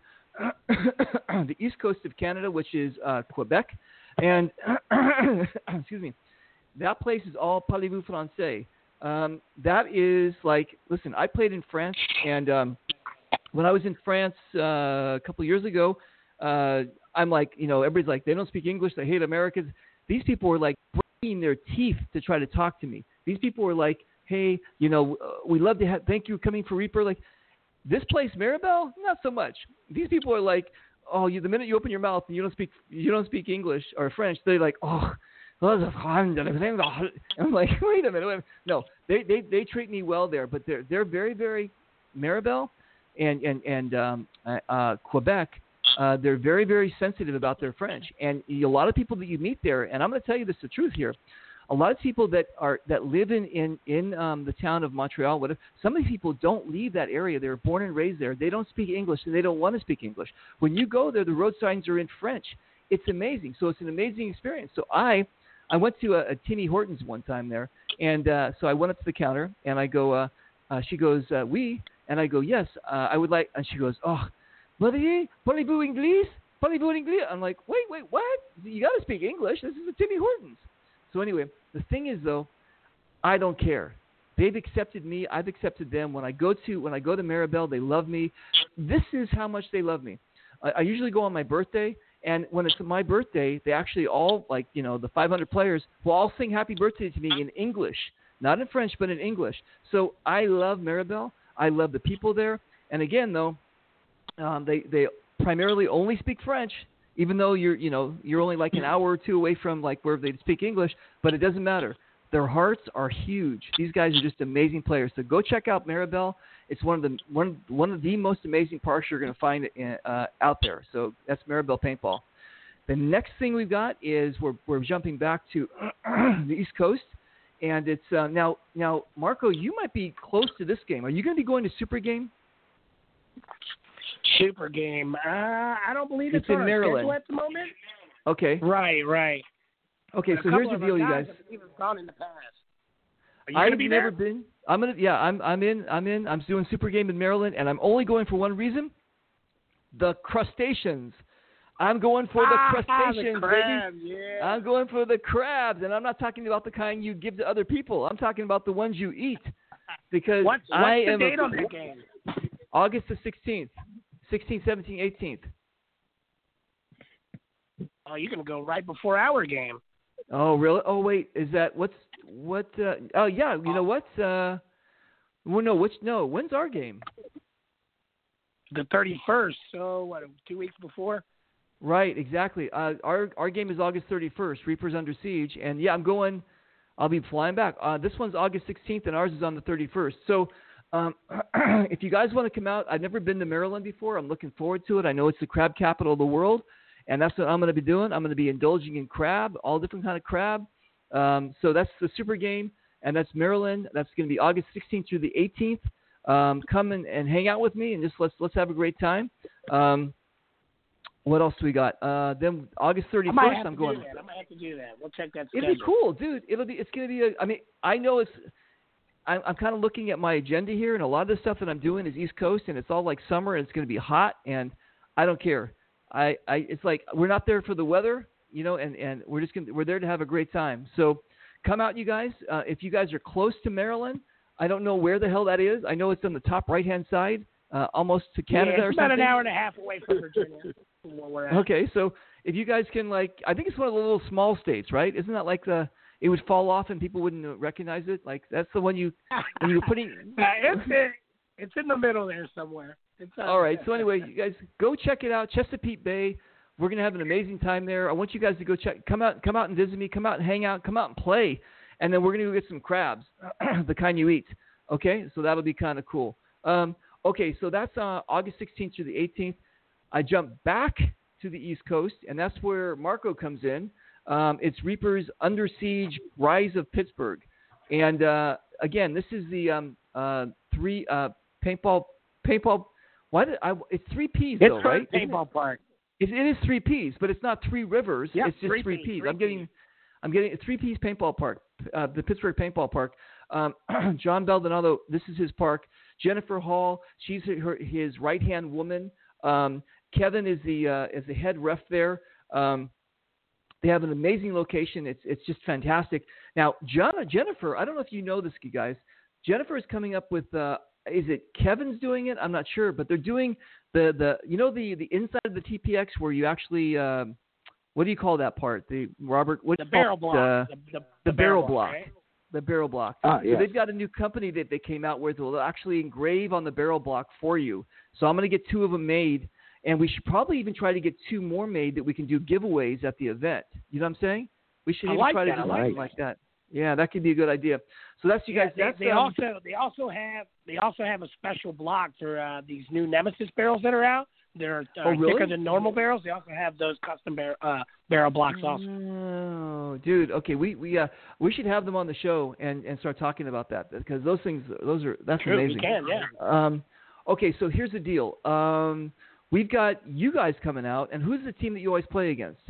the east coast of Canada, which is Quebec. And, excuse me, that place is all parlez-vous français. That is like, listen, I played in France, and when I was in France a couple of years ago, I'm like, everybody's like, they don't speak English, they hate Americans. These people were like breaking their teeth to try to talk to me. These people were like, hey, we love to thank you for coming for Reaper. Like, this place, Maribel, not so much. These people are like, the minute you open your mouth and you don't speak English or French, they're like, oh, I'm like, wait a minute. No, they treat me well there, but they're very, very Mirabel and Quebec. They're very, very sensitive about their French, and a lot of people that you meet there. And I'm going to tell you the truth here. A lot of people that live in the town of Montreal, some of these people don't leave that area. They were born and raised there. They don't speak English, and they don't want to speak English. When you go there, the road signs are in French. It's amazing. So it's an amazing experience. So I went to a Timmy Hortons one time there, and so I went up to the counter, and I go, she goes, oui, and I go, yes, I would like, and she goes, oh, parlez-vous English? Parlez-vous English? I'm like, wait, what? You got to speak English. This is a Timmy Hortons. So anyway, the thing is though, I don't care. They've accepted me. I've accepted them. When I go to Mirabel, they love me. This is how much they love me. I usually go on my birthday. And when it's my birthday, they actually all, like, the 500 players will all sing happy birthday to me in English. Not in French, but in English. So I love Mirabel. I love the people there. And again, though, they primarily only speak French, even though you're only like an hour or two away from like where they speak English. But it doesn't matter. Their hearts are huge. These guys are just amazing players. So go check out Mirabel. It's one of the most amazing parks you're going to find out there. So that's Mirabel Paintball. The next thing we've got is we're jumping back to the East Coast, and it's now Marco, you might be close to this game. Are you going to be going to Super Game? Super Game. I don't believe it's in Maryland at the moment. Okay. Right. Okay, so here's the deal, you guys. Gone in the past. Are you I've never been. I'm in. I'm doing Super Game in Maryland, and I'm only going for one reason: the crustaceans. I'm going for the crustaceans, the crabs, baby. Yeah. I'm going for the crabs, and I'm not talking about the kind you give to other people. I'm talking about the ones you eat, because what's I the am date on that game? August the 16th, 16th, 17th, 18th. Oh, you're gonna go right before our game. Oh, really? Oh, wait. Is that what? Oh, yeah. You know what? When's our game? The 31st. So what? 2 weeks before. Right. Exactly. Our game is August 31st. Reapers Under Siege, and yeah, I'm going. I'll be flying back. This one's August 16th, and ours is on the 31st. So, if you guys want to come out, I've never been to Maryland before. I'm looking forward to it. I know it's the crab capital of the world. And that's what I'm going to be doing. I'm going to be indulging in crab, all different kind of crab. So that's the Super Game, and that's Maryland. That's going to be August 16th through the 18th. Come and hang out with me, and just let's have a great time. What else do we got? Then August 31st, I'm going. I might have to do that. We'll check that schedule. It'll be cool, dude. It's going to be. I know it's. I'm kind of looking at my agenda here, and a lot of the stuff that I'm doing is East Coast, and it's all like summer, and it's going to be hot, and I don't care. It's like we're not there for the weather, and we're there to have a great time. So come out, you guys. If you guys are close to Maryland, I don't know where the hell that is. I know it's on the top right-hand side, almost to Canada or something. It's about an hour and a half away from Virginia. Okay, so if you guys can, I think it's one of the little small states, right? Isn't that like it would fall off and people wouldn't recognize it? Like that's the one when you were putting. It's in the middle there somewhere. All right. So anyway, you guys go check it out, Chesapeake Bay. We're gonna have an amazing time there. I want you guys to go come out and visit me. Come out and hang out. Come out and play, and then we're gonna go get some crabs, the kind you eat. Okay. So that'll be kind of cool. Okay. So that's August 16th through the 18th. I jump back to the East Coast, and that's where Marco comes in. It's Reapers Under Siege: Rise of Pittsburgh, and again, this is the three paintball. It's 3 Ps though, right? It's paintball park. It is 3 Ps, but it's not 3 rivers. Yep, it's just 3 Ps. I'm getting a 3 Ps paintball park, the Pittsburgh Paintball Park. John Baldonado, this is his park. Jennifer Hall, she's his right hand woman. Kevin is the head ref there. They have an amazing location. It's just fantastic. Now, Jennifer, I don't know if you know this, you guys. Jennifer is coming up with. Is it Kevin's doing it? I'm not sure, but they're doing the inside of the TPX where you actually what do you call that part? The barrel block. The barrel block. Right? The barrel block. Yes. So they've got a new company that they came out with that will actually engrave on the barrel block for you. So I'm going to get 2 of them made, and we should probably even try to get 2 more made that we can do giveaways at the event. You know what I'm saying? We should I even like try to that. do I like something like that. Yeah, that could be a good idea. So that's you guys. That's They also have a special block for these new Nemesis barrels that are out. They're really? thicker than normal barrels. They also have those custom barrel blocks also. Oh, dude. Okay, we should have them on the show and start talking about that, because that's True, amazing. we can, yeah. Okay, so here's the deal. We've got you guys coming out, and who's the team that you always play against?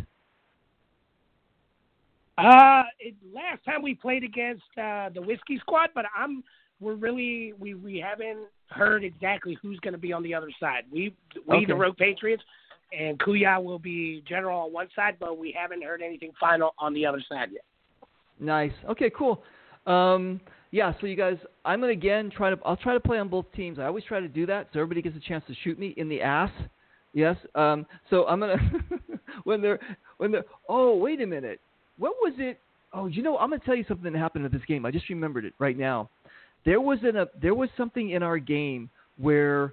Last time we played against the Whiskey Squad, but we haven't heard exactly who's going to be on the other side. We the Rogue Patriots, and Kuya will be general on one side, but we haven't heard anything final on the other side yet. Nice. Okay, cool. Yeah, so you guys, I'm gonna I'll try to play on both teams. I always try to do that so everybody gets a chance to shoot me in the ass. Yes. So I'm gonna when they're oh, wait a minute. What was it? Oh, I'm gonna tell you something that happened at this game. I just remembered it right now. There was something in our game where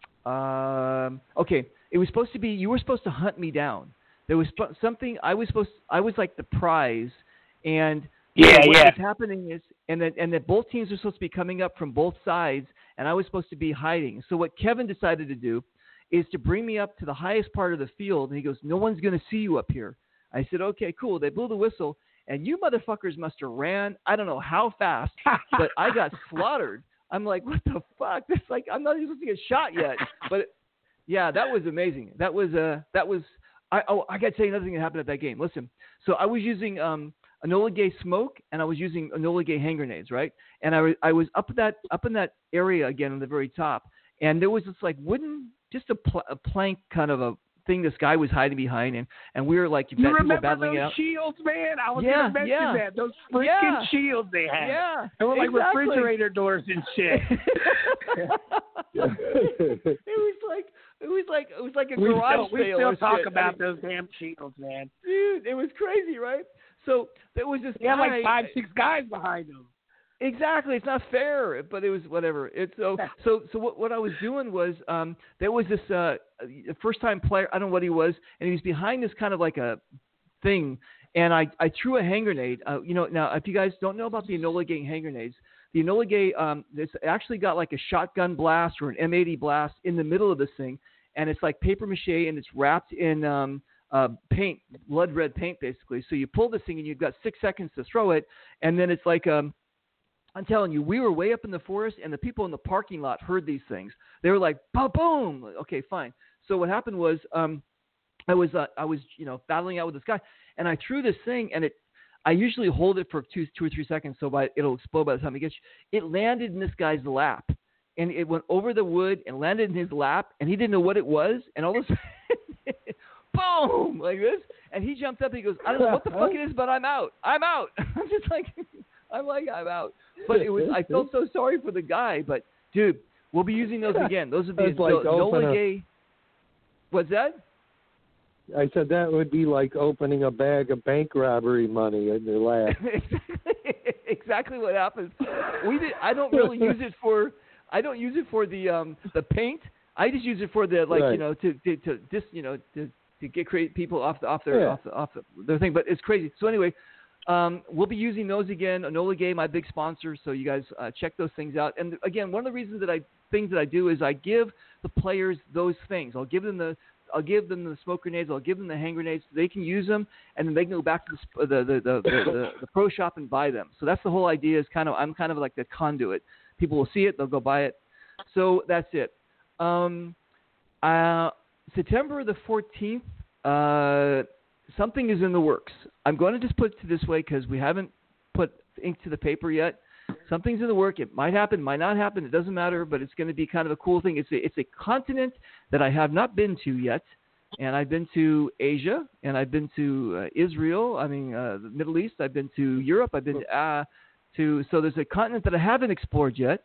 it was supposed to be, you were supposed to hunt me down. There was something I was like the prize, and what was happening is, and that both teams were supposed to be coming up from both sides, and I was supposed to be hiding. So what Kevin decided to do is to bring me up to the highest part of the field, and he goes, "No one's going to see you up here." I said, "Okay, cool." They blew the whistle, and you motherfuckers must have ran, I don't know how fast, but I got slaughtered. I'm like, what the fuck? It's like, I'm not even supposed to get shot yet. But yeah, that was amazing. I got to tell you another thing that happened at that game. Listen, so I was using Enola Gay smoke, and I was using Enola Gay hand grenades, right? And I was up in that area again on the very top, and there was this like wooden, just a plank kind of a thing this guy was hiding behind, and we were like, you remember battling those it out. shields, man? I was going to mention that. Those freaking shields they had. Yeah, they were like refrigerator doors and shit. It was like a garage sale. We still talk about those damn shields, man. Dude, it was crazy, right? So there was this guy. He had like 5-6 guys behind him. Exactly, it's not fair, but it was whatever. It's so what I was doing was there was this first time player, I don't know what he was, and he was behind this kind of like a thing, and I threw a hand grenade. Now if you guys don't know about the Enola Gay hand grenades, the Enola Gay it's actually got like a shotgun blast or an M80 blast in the middle of this thing, and it's like paper mache, and it's wrapped in paint, blood red paint basically. So you pull this thing and you've got 6 seconds to throw it, and then it's like I'm telling you, we were way up in the forest, and the people in the parking lot heard these things. They were like, boom, boom. Okay, fine. So what happened was, I was battling out with this guy, and I threw this thing, and I usually hold it for 2 or 3 seconds, so it'll explode by the time it gets you. It landed in this guy's lap, and it went over the wood and landed in his lap, and he didn't know what it was, and all of a sudden, boom, like this, and he jumped up, and he goes, I don't know what the fuck it is, but I'm out. I'm out. I'm just like... I'm out. But I felt so sorry for the guy. But, dude, we'll be using those again. Those would be Enola Gay. What's that? I said that would be like opening a bag of bank robbery money in your lap. Exactly what happens. I don't really use it for. I don't use it for the paint. I just use it for the to get people off their thing. But it's crazy. So anyway. We'll be using those again. Enola Gay, my big sponsor, so you guys check those things out. And again, one of the reasons things that I do is I give the players those things. I'll give them the smoke grenades. I'll give them the hand grenades. So they can use them, and then they can go back to the pro shop and buy them. So that's the whole idea. I'm kind of like the conduit. People will see it, they'll go buy it. So that's it. September the 14th. Something is in the works. I'm going to just put it this way because we haven't put ink to the paper yet. Something's in the work. It might happen, might not happen. It doesn't matter, but it's going to be kind of a cool thing. It's a continent that I have not been to yet, and I've been to Asia, and I've been to Israel. The Middle East. I've been to Europe. I've been so there's a continent that I haven't explored yet.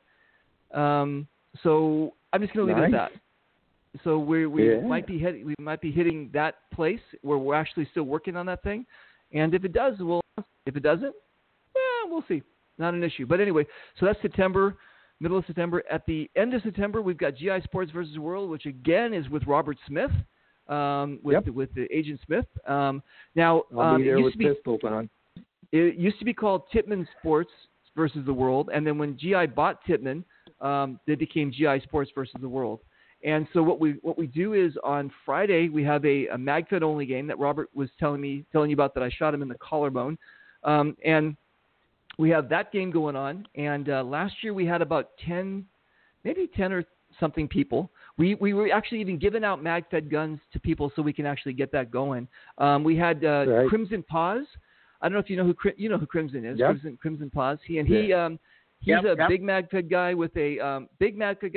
So I'm just going to leave it at that. So we might be hitting that place where we're actually still working on that thing, and if it does, if it doesn't, we'll see. Not an issue. But anyway, so that's September, middle of September. At the end of September, we've got GI Sports versus the World, which again is with Robert Smith, with the Agent Smith. Now I'll be there with pistols on. it used to be called Tippmann Sports versus the World, and then when GI bought Tippmann, they became GI Sports versus the World. And so what we do is on Friday we have a MagFed only game that Robert was telling you about, that I shot him in the collarbone, and we have that game going on. And last year we had about 10 or something people. We were actually even giving out MagFed guns to people so we can actually get that going. We had Crimson Paws. I don't know if you know who Crimson is. Yep. Crimson Paws. He's a big MagFed guy with a big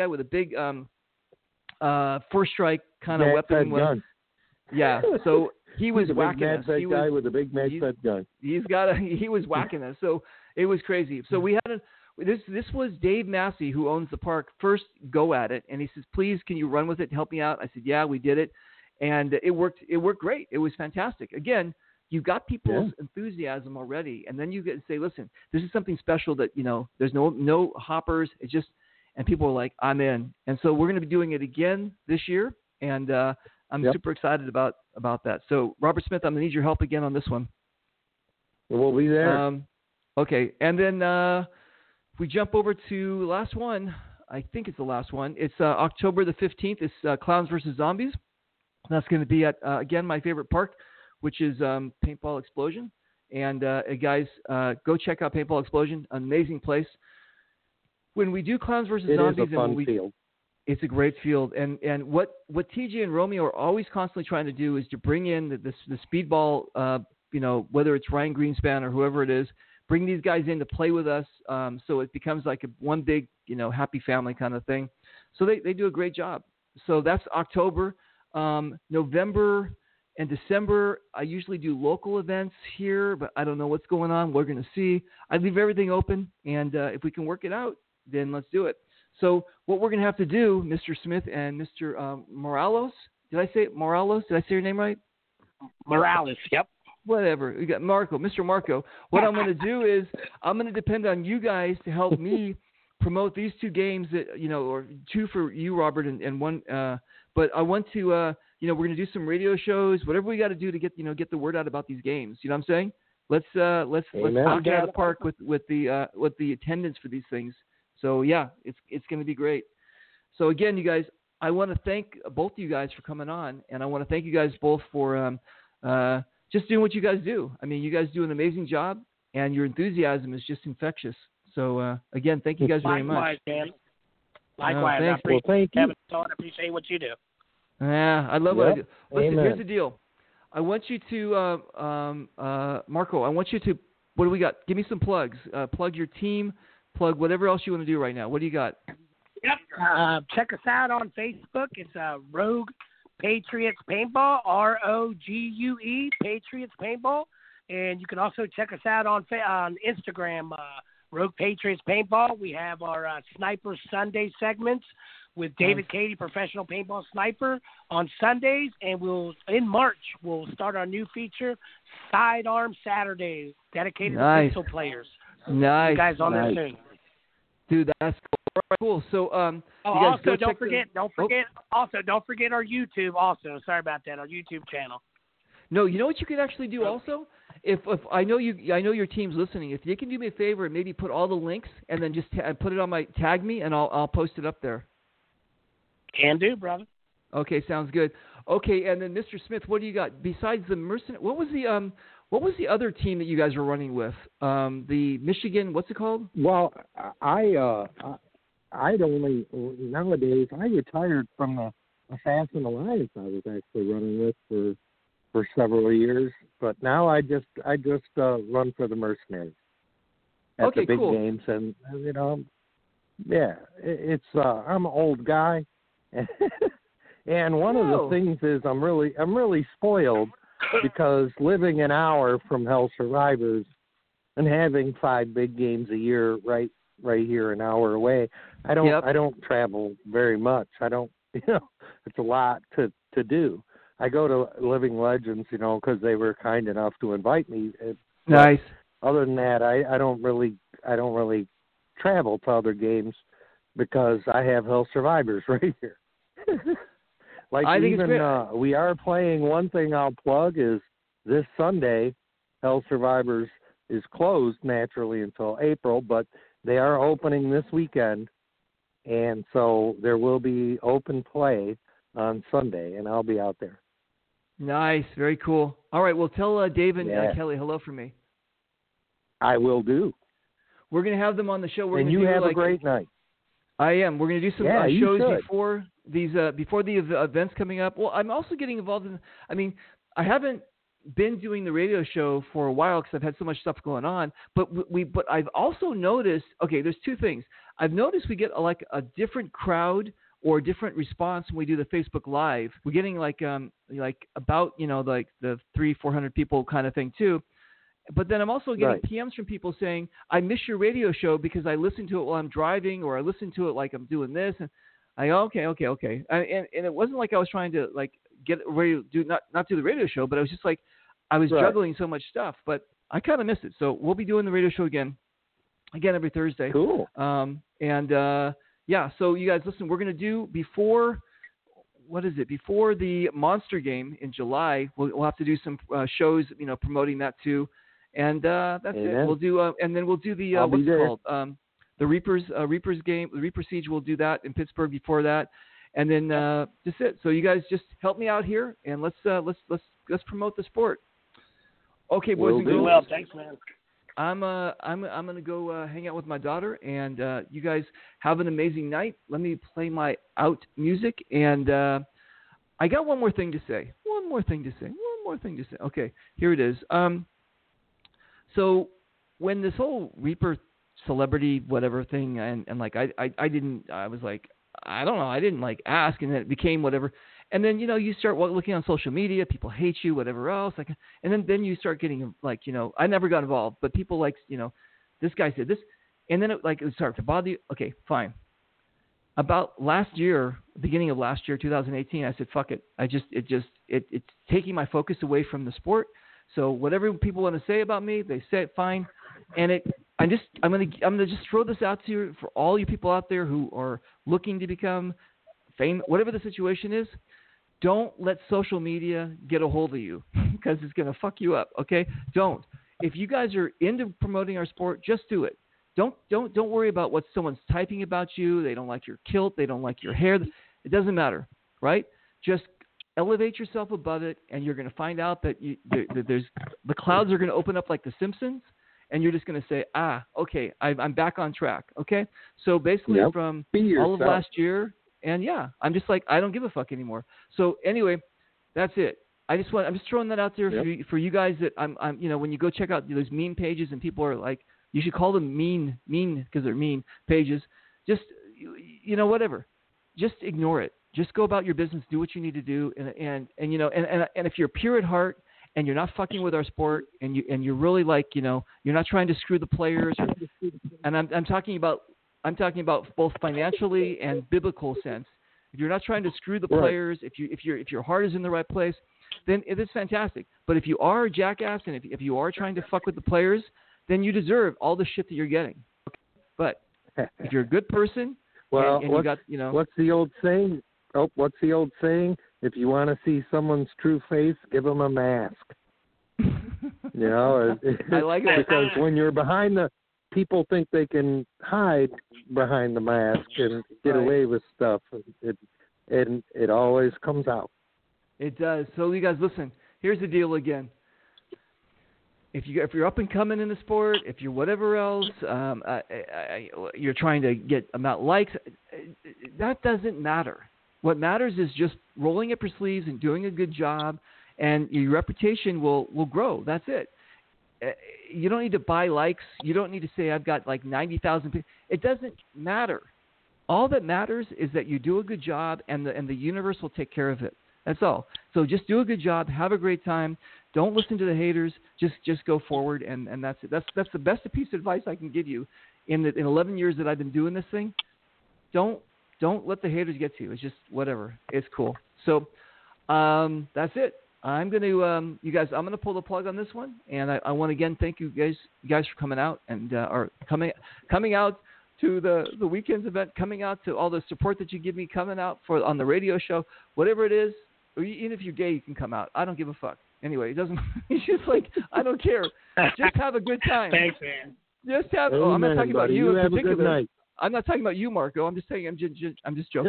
first strike kind of weapon. Gun. Yeah. So he was whacking us. He was with a big MagFed gun. He was whacking us. So it was crazy. So we had this was Dave Massey, who owns the park, first go at it, and he says, "Please, can you run with it and help me out?" I said, "Yeah, we did it," and it worked. It worked great. It was fantastic. Again, you got people's enthusiasm already, and then you get to say, "Listen, this is something special that there's no hoppers. It's just," and people are like, "I'm in." And so we're going to be doing it again this year, and I'm super excited about that. So Robert Smith, I'm going to need your help again on this one. We'll be there. Okay, and then. If we jump over to the last one, I think it's the last one. It's October the 15th. It's Clowns versus Zombies. That's going to be at, again, my favorite park, which is Paintball Explosion. And guys, go check out Paintball Explosion. An amazing place. When we do Clowns versus Zombies, is a fun field. It's a great field. And what TJ and Romeo are always constantly trying to do is to bring in the speedball, whether it's Ryan Greenspan or whoever it is, bring these guys in to play with us, so it becomes like one big, happy family kind of thing. So they do a great job. So that's October. November and December, I usually do local events here, but I don't know what's going on. We're going to see. I leave everything open, and if we can work it out, then let's do it. So what we're going to have to do, Mr. Smith and Mr. Morales, did I say Morales? Did I say your name right? Morales, yep. Whatever. We got Mr. Marco. What I'm going to do is I'm going to depend on you guys to help me promote these two games that, or two for you, Robert, and one. But I want to, we're going to do some radio shows, whatever we got to do to get the word out about these games. You know what I'm saying? Let's knock it out of the park with the attendance for these things. So yeah, it's going to be great. So again, you guys, I want to thank both of you guys for coming on, and I want to thank you guys both for just doing what you guys do. I mean, you guys do an amazing job, and your enthusiasm is just infectious. So, again, thank you guys very much. Likewise, Dan. Likewise. Thank you. I appreciate what you do. Yeah, I love what I do. Listen, Amen. Here's the deal. I want you to, Marco, I want you to, what do we got? Give me some plugs. Plug your team, plug whatever else you want to do right now. What do you got? Yep. Check us out on Facebook. It's Rogue Patriots Paintball, ROGUE, Patriots Paintball. And you can also check us out on Instagram, Rogue Patriots Paintball. We have our Sniper Sunday segments with David Cady, professional paintball sniper, on Sundays. And in March, we'll start our new feature, Sidearm Saturdays, dedicated to pistol players. Nice. You guys on there soon. Dude, that's cool. So, you guys also don't forget our YouTube. Also, sorry about that, our YouTube channel. No, you know what you could actually do also? If I know your team's listening. If you can do me a favor and maybe put all the links and then just put it on tag me, and I'll post it up there. Can do, brother. Okay, sounds good. Okay, and then Mr. Smith, what do you got besides the Mercenary? What was the other team that you guys were running with? The Michigan, what's it called? Well, I'd only nowadays I retired from the Assassin Alliance I was actually running with for several years, but now I just run for the Mercenaries at the big games, and it's I'm an old guy, and one of the things is I'm really spoiled because living an hour from Hell Survivors and having 5 big games a year right here an hour away, I don't travel very much. I don't, it's a lot to do. I go to Living Legends, because they were kind enough to invite me. Nice. Other than that, I don't really travel to other games because I have Hell Survivors right here. We are playing. One thing I'll plug is this Sunday, Hell Survivors is closed naturally until April, but they are opening this weekend, and so there will be open play on Sunday, and I'll be out there. Nice. Very cool. All right. Well, tell Dave and Yeah. Kelly hello from me. I will do. We're going to have them on the show. We're And gonna you do have a great night. I am. We're going to do some Yeah, you shows should. before the events coming up. Well, I'm also getting involved in. I mean, I haven't been doing the radio show for a while because I've had so much stuff going on. But But I've also noticed. Okay, there's two things. I've noticed we get a different crowd or a different response when we do the Facebook Live. We're getting like about like the 300-400 people kind of thing too. But then I'm also getting Right. PMs from people saying, I miss your radio show because I listen to it while I'm driving, or I listen to it like I'm doing this. And I go, okay. And it wasn't like I was trying to like get ready to do, not do the radio show, but I was just like, I was Right. juggling so much stuff, but I kind of missed it. So we'll be doing the radio show again every Thursday. Cool. Yeah, so you guys listen, we're going to do before the Monster game in July, we'll have to do some shows, promoting that too. And that's Amen. it. We'll do, and then we'll do the I'll be what's it there. called? The Reapers game, the Reaper Siege. We'll do that in Pittsburgh before that, and then just it. So you guys just help me out here, and let's promote the sport. Okay, boys Will and do. girls. Well, thanks, man. I'm gonna go hang out with my daughter, and you guys have an amazing night. Let me play my out music, and I got one more thing to say. Okay, here it is. So when this whole Reaper celebrity whatever thing, and like I didn't like ask, and then it became whatever. And then, you start looking on social media, people hate you, whatever else. Like, and then you start getting like, I never got involved, but people like, this guy said this, and then it started to bother you. Okay, fine. About last year, beginning of last year, 2018, I said, fuck it. It's taking my focus away from the sport. So whatever people want to say about me, they say it, fine. And I'm gonna just throw this out to you for all you people out there who are looking to become famous, whatever the situation is. Don't let social media get a hold of you because it's going to fuck you up. Okay? Don't. If you guys are into promoting our sport, just do it. Don't worry about what someone's typing about you. They don't like your kilt. They don't like your hair. It doesn't matter, right? Just elevate yourself above it, and you're going to find out that the clouds are going to open up like The Simpsons, and you're just going to say, okay, I'm back on track. Okay? So basically, Yep. from Be all of yourself. last year. And yeah, I'm just like, I don't give a fuck anymore. So anyway, that's it. I'm just throwing that out there for you guys that I'm when you go check out those meme pages and people are like, you should call them mean because they're mean pages. Just, whatever. Just ignore it. Just go about your business, do what you need to do. And if you're pure at heart and you're not fucking with our sport and you're really like, you're not trying to screw the players and I'm talking about both financially and biblical sense. If you're not trying to screw the players, if your heart is in the right place, then it is fantastic. But if you are a jackass and if you are trying to fuck with the players, then you deserve all the shit that you're getting. Okay? But if you're a good person, Well, and you got, what's the old saying? What's the old saying? If you want to see someone's true face, give them a mask. I like that. Because when you're behind people think they can hide behind the mask and get away with stuff. It always comes out. It does. So you guys, listen. Here's the deal again. If you're up and coming in the sport, if you're whatever else, you're trying to get amount of likes, that doesn't matter. What matters is just rolling up your sleeves and doing a good job, and your reputation will grow. That's it. You don't need to buy likes. You don't need to say, I've got like 90,000 people. It doesn't matter. All that matters is that you do a good job, and the universe will take care of it. That's all. So just do a good job. Have a great time. Don't listen to the haters. Just go forward, and that's it. That's the best piece of advice I can give you. In 11 years that I've been doing this thing, don't let the haters get to you. It's just whatever. It's cool. So that's it. I'm going to, you guys, I'm going to pull the plug on this one, and I want to again thank you guys for coming out and or coming out to the weekends event, coming out to all the support that you give me, coming out on the radio show, whatever it is. Or even if you're gay, you can come out. I don't give a fuck. Anyway, he doesn't. He's just like, I don't care. Just have a good time. Thanks, man. Just have. Amen, I'm not talking about buddy. you in have a particular. good night. I'm not talking about you, Marco. I'm just saying. I'm just joking.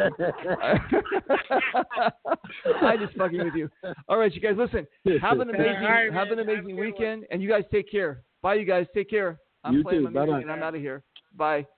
I'm just fucking with you. All right, you guys. Listen. Have an amazing weekend, and you guys take care. Bye, you guys. Take care. I'm You playing too. my music, Bye-bye. and I'm out of here. Bye.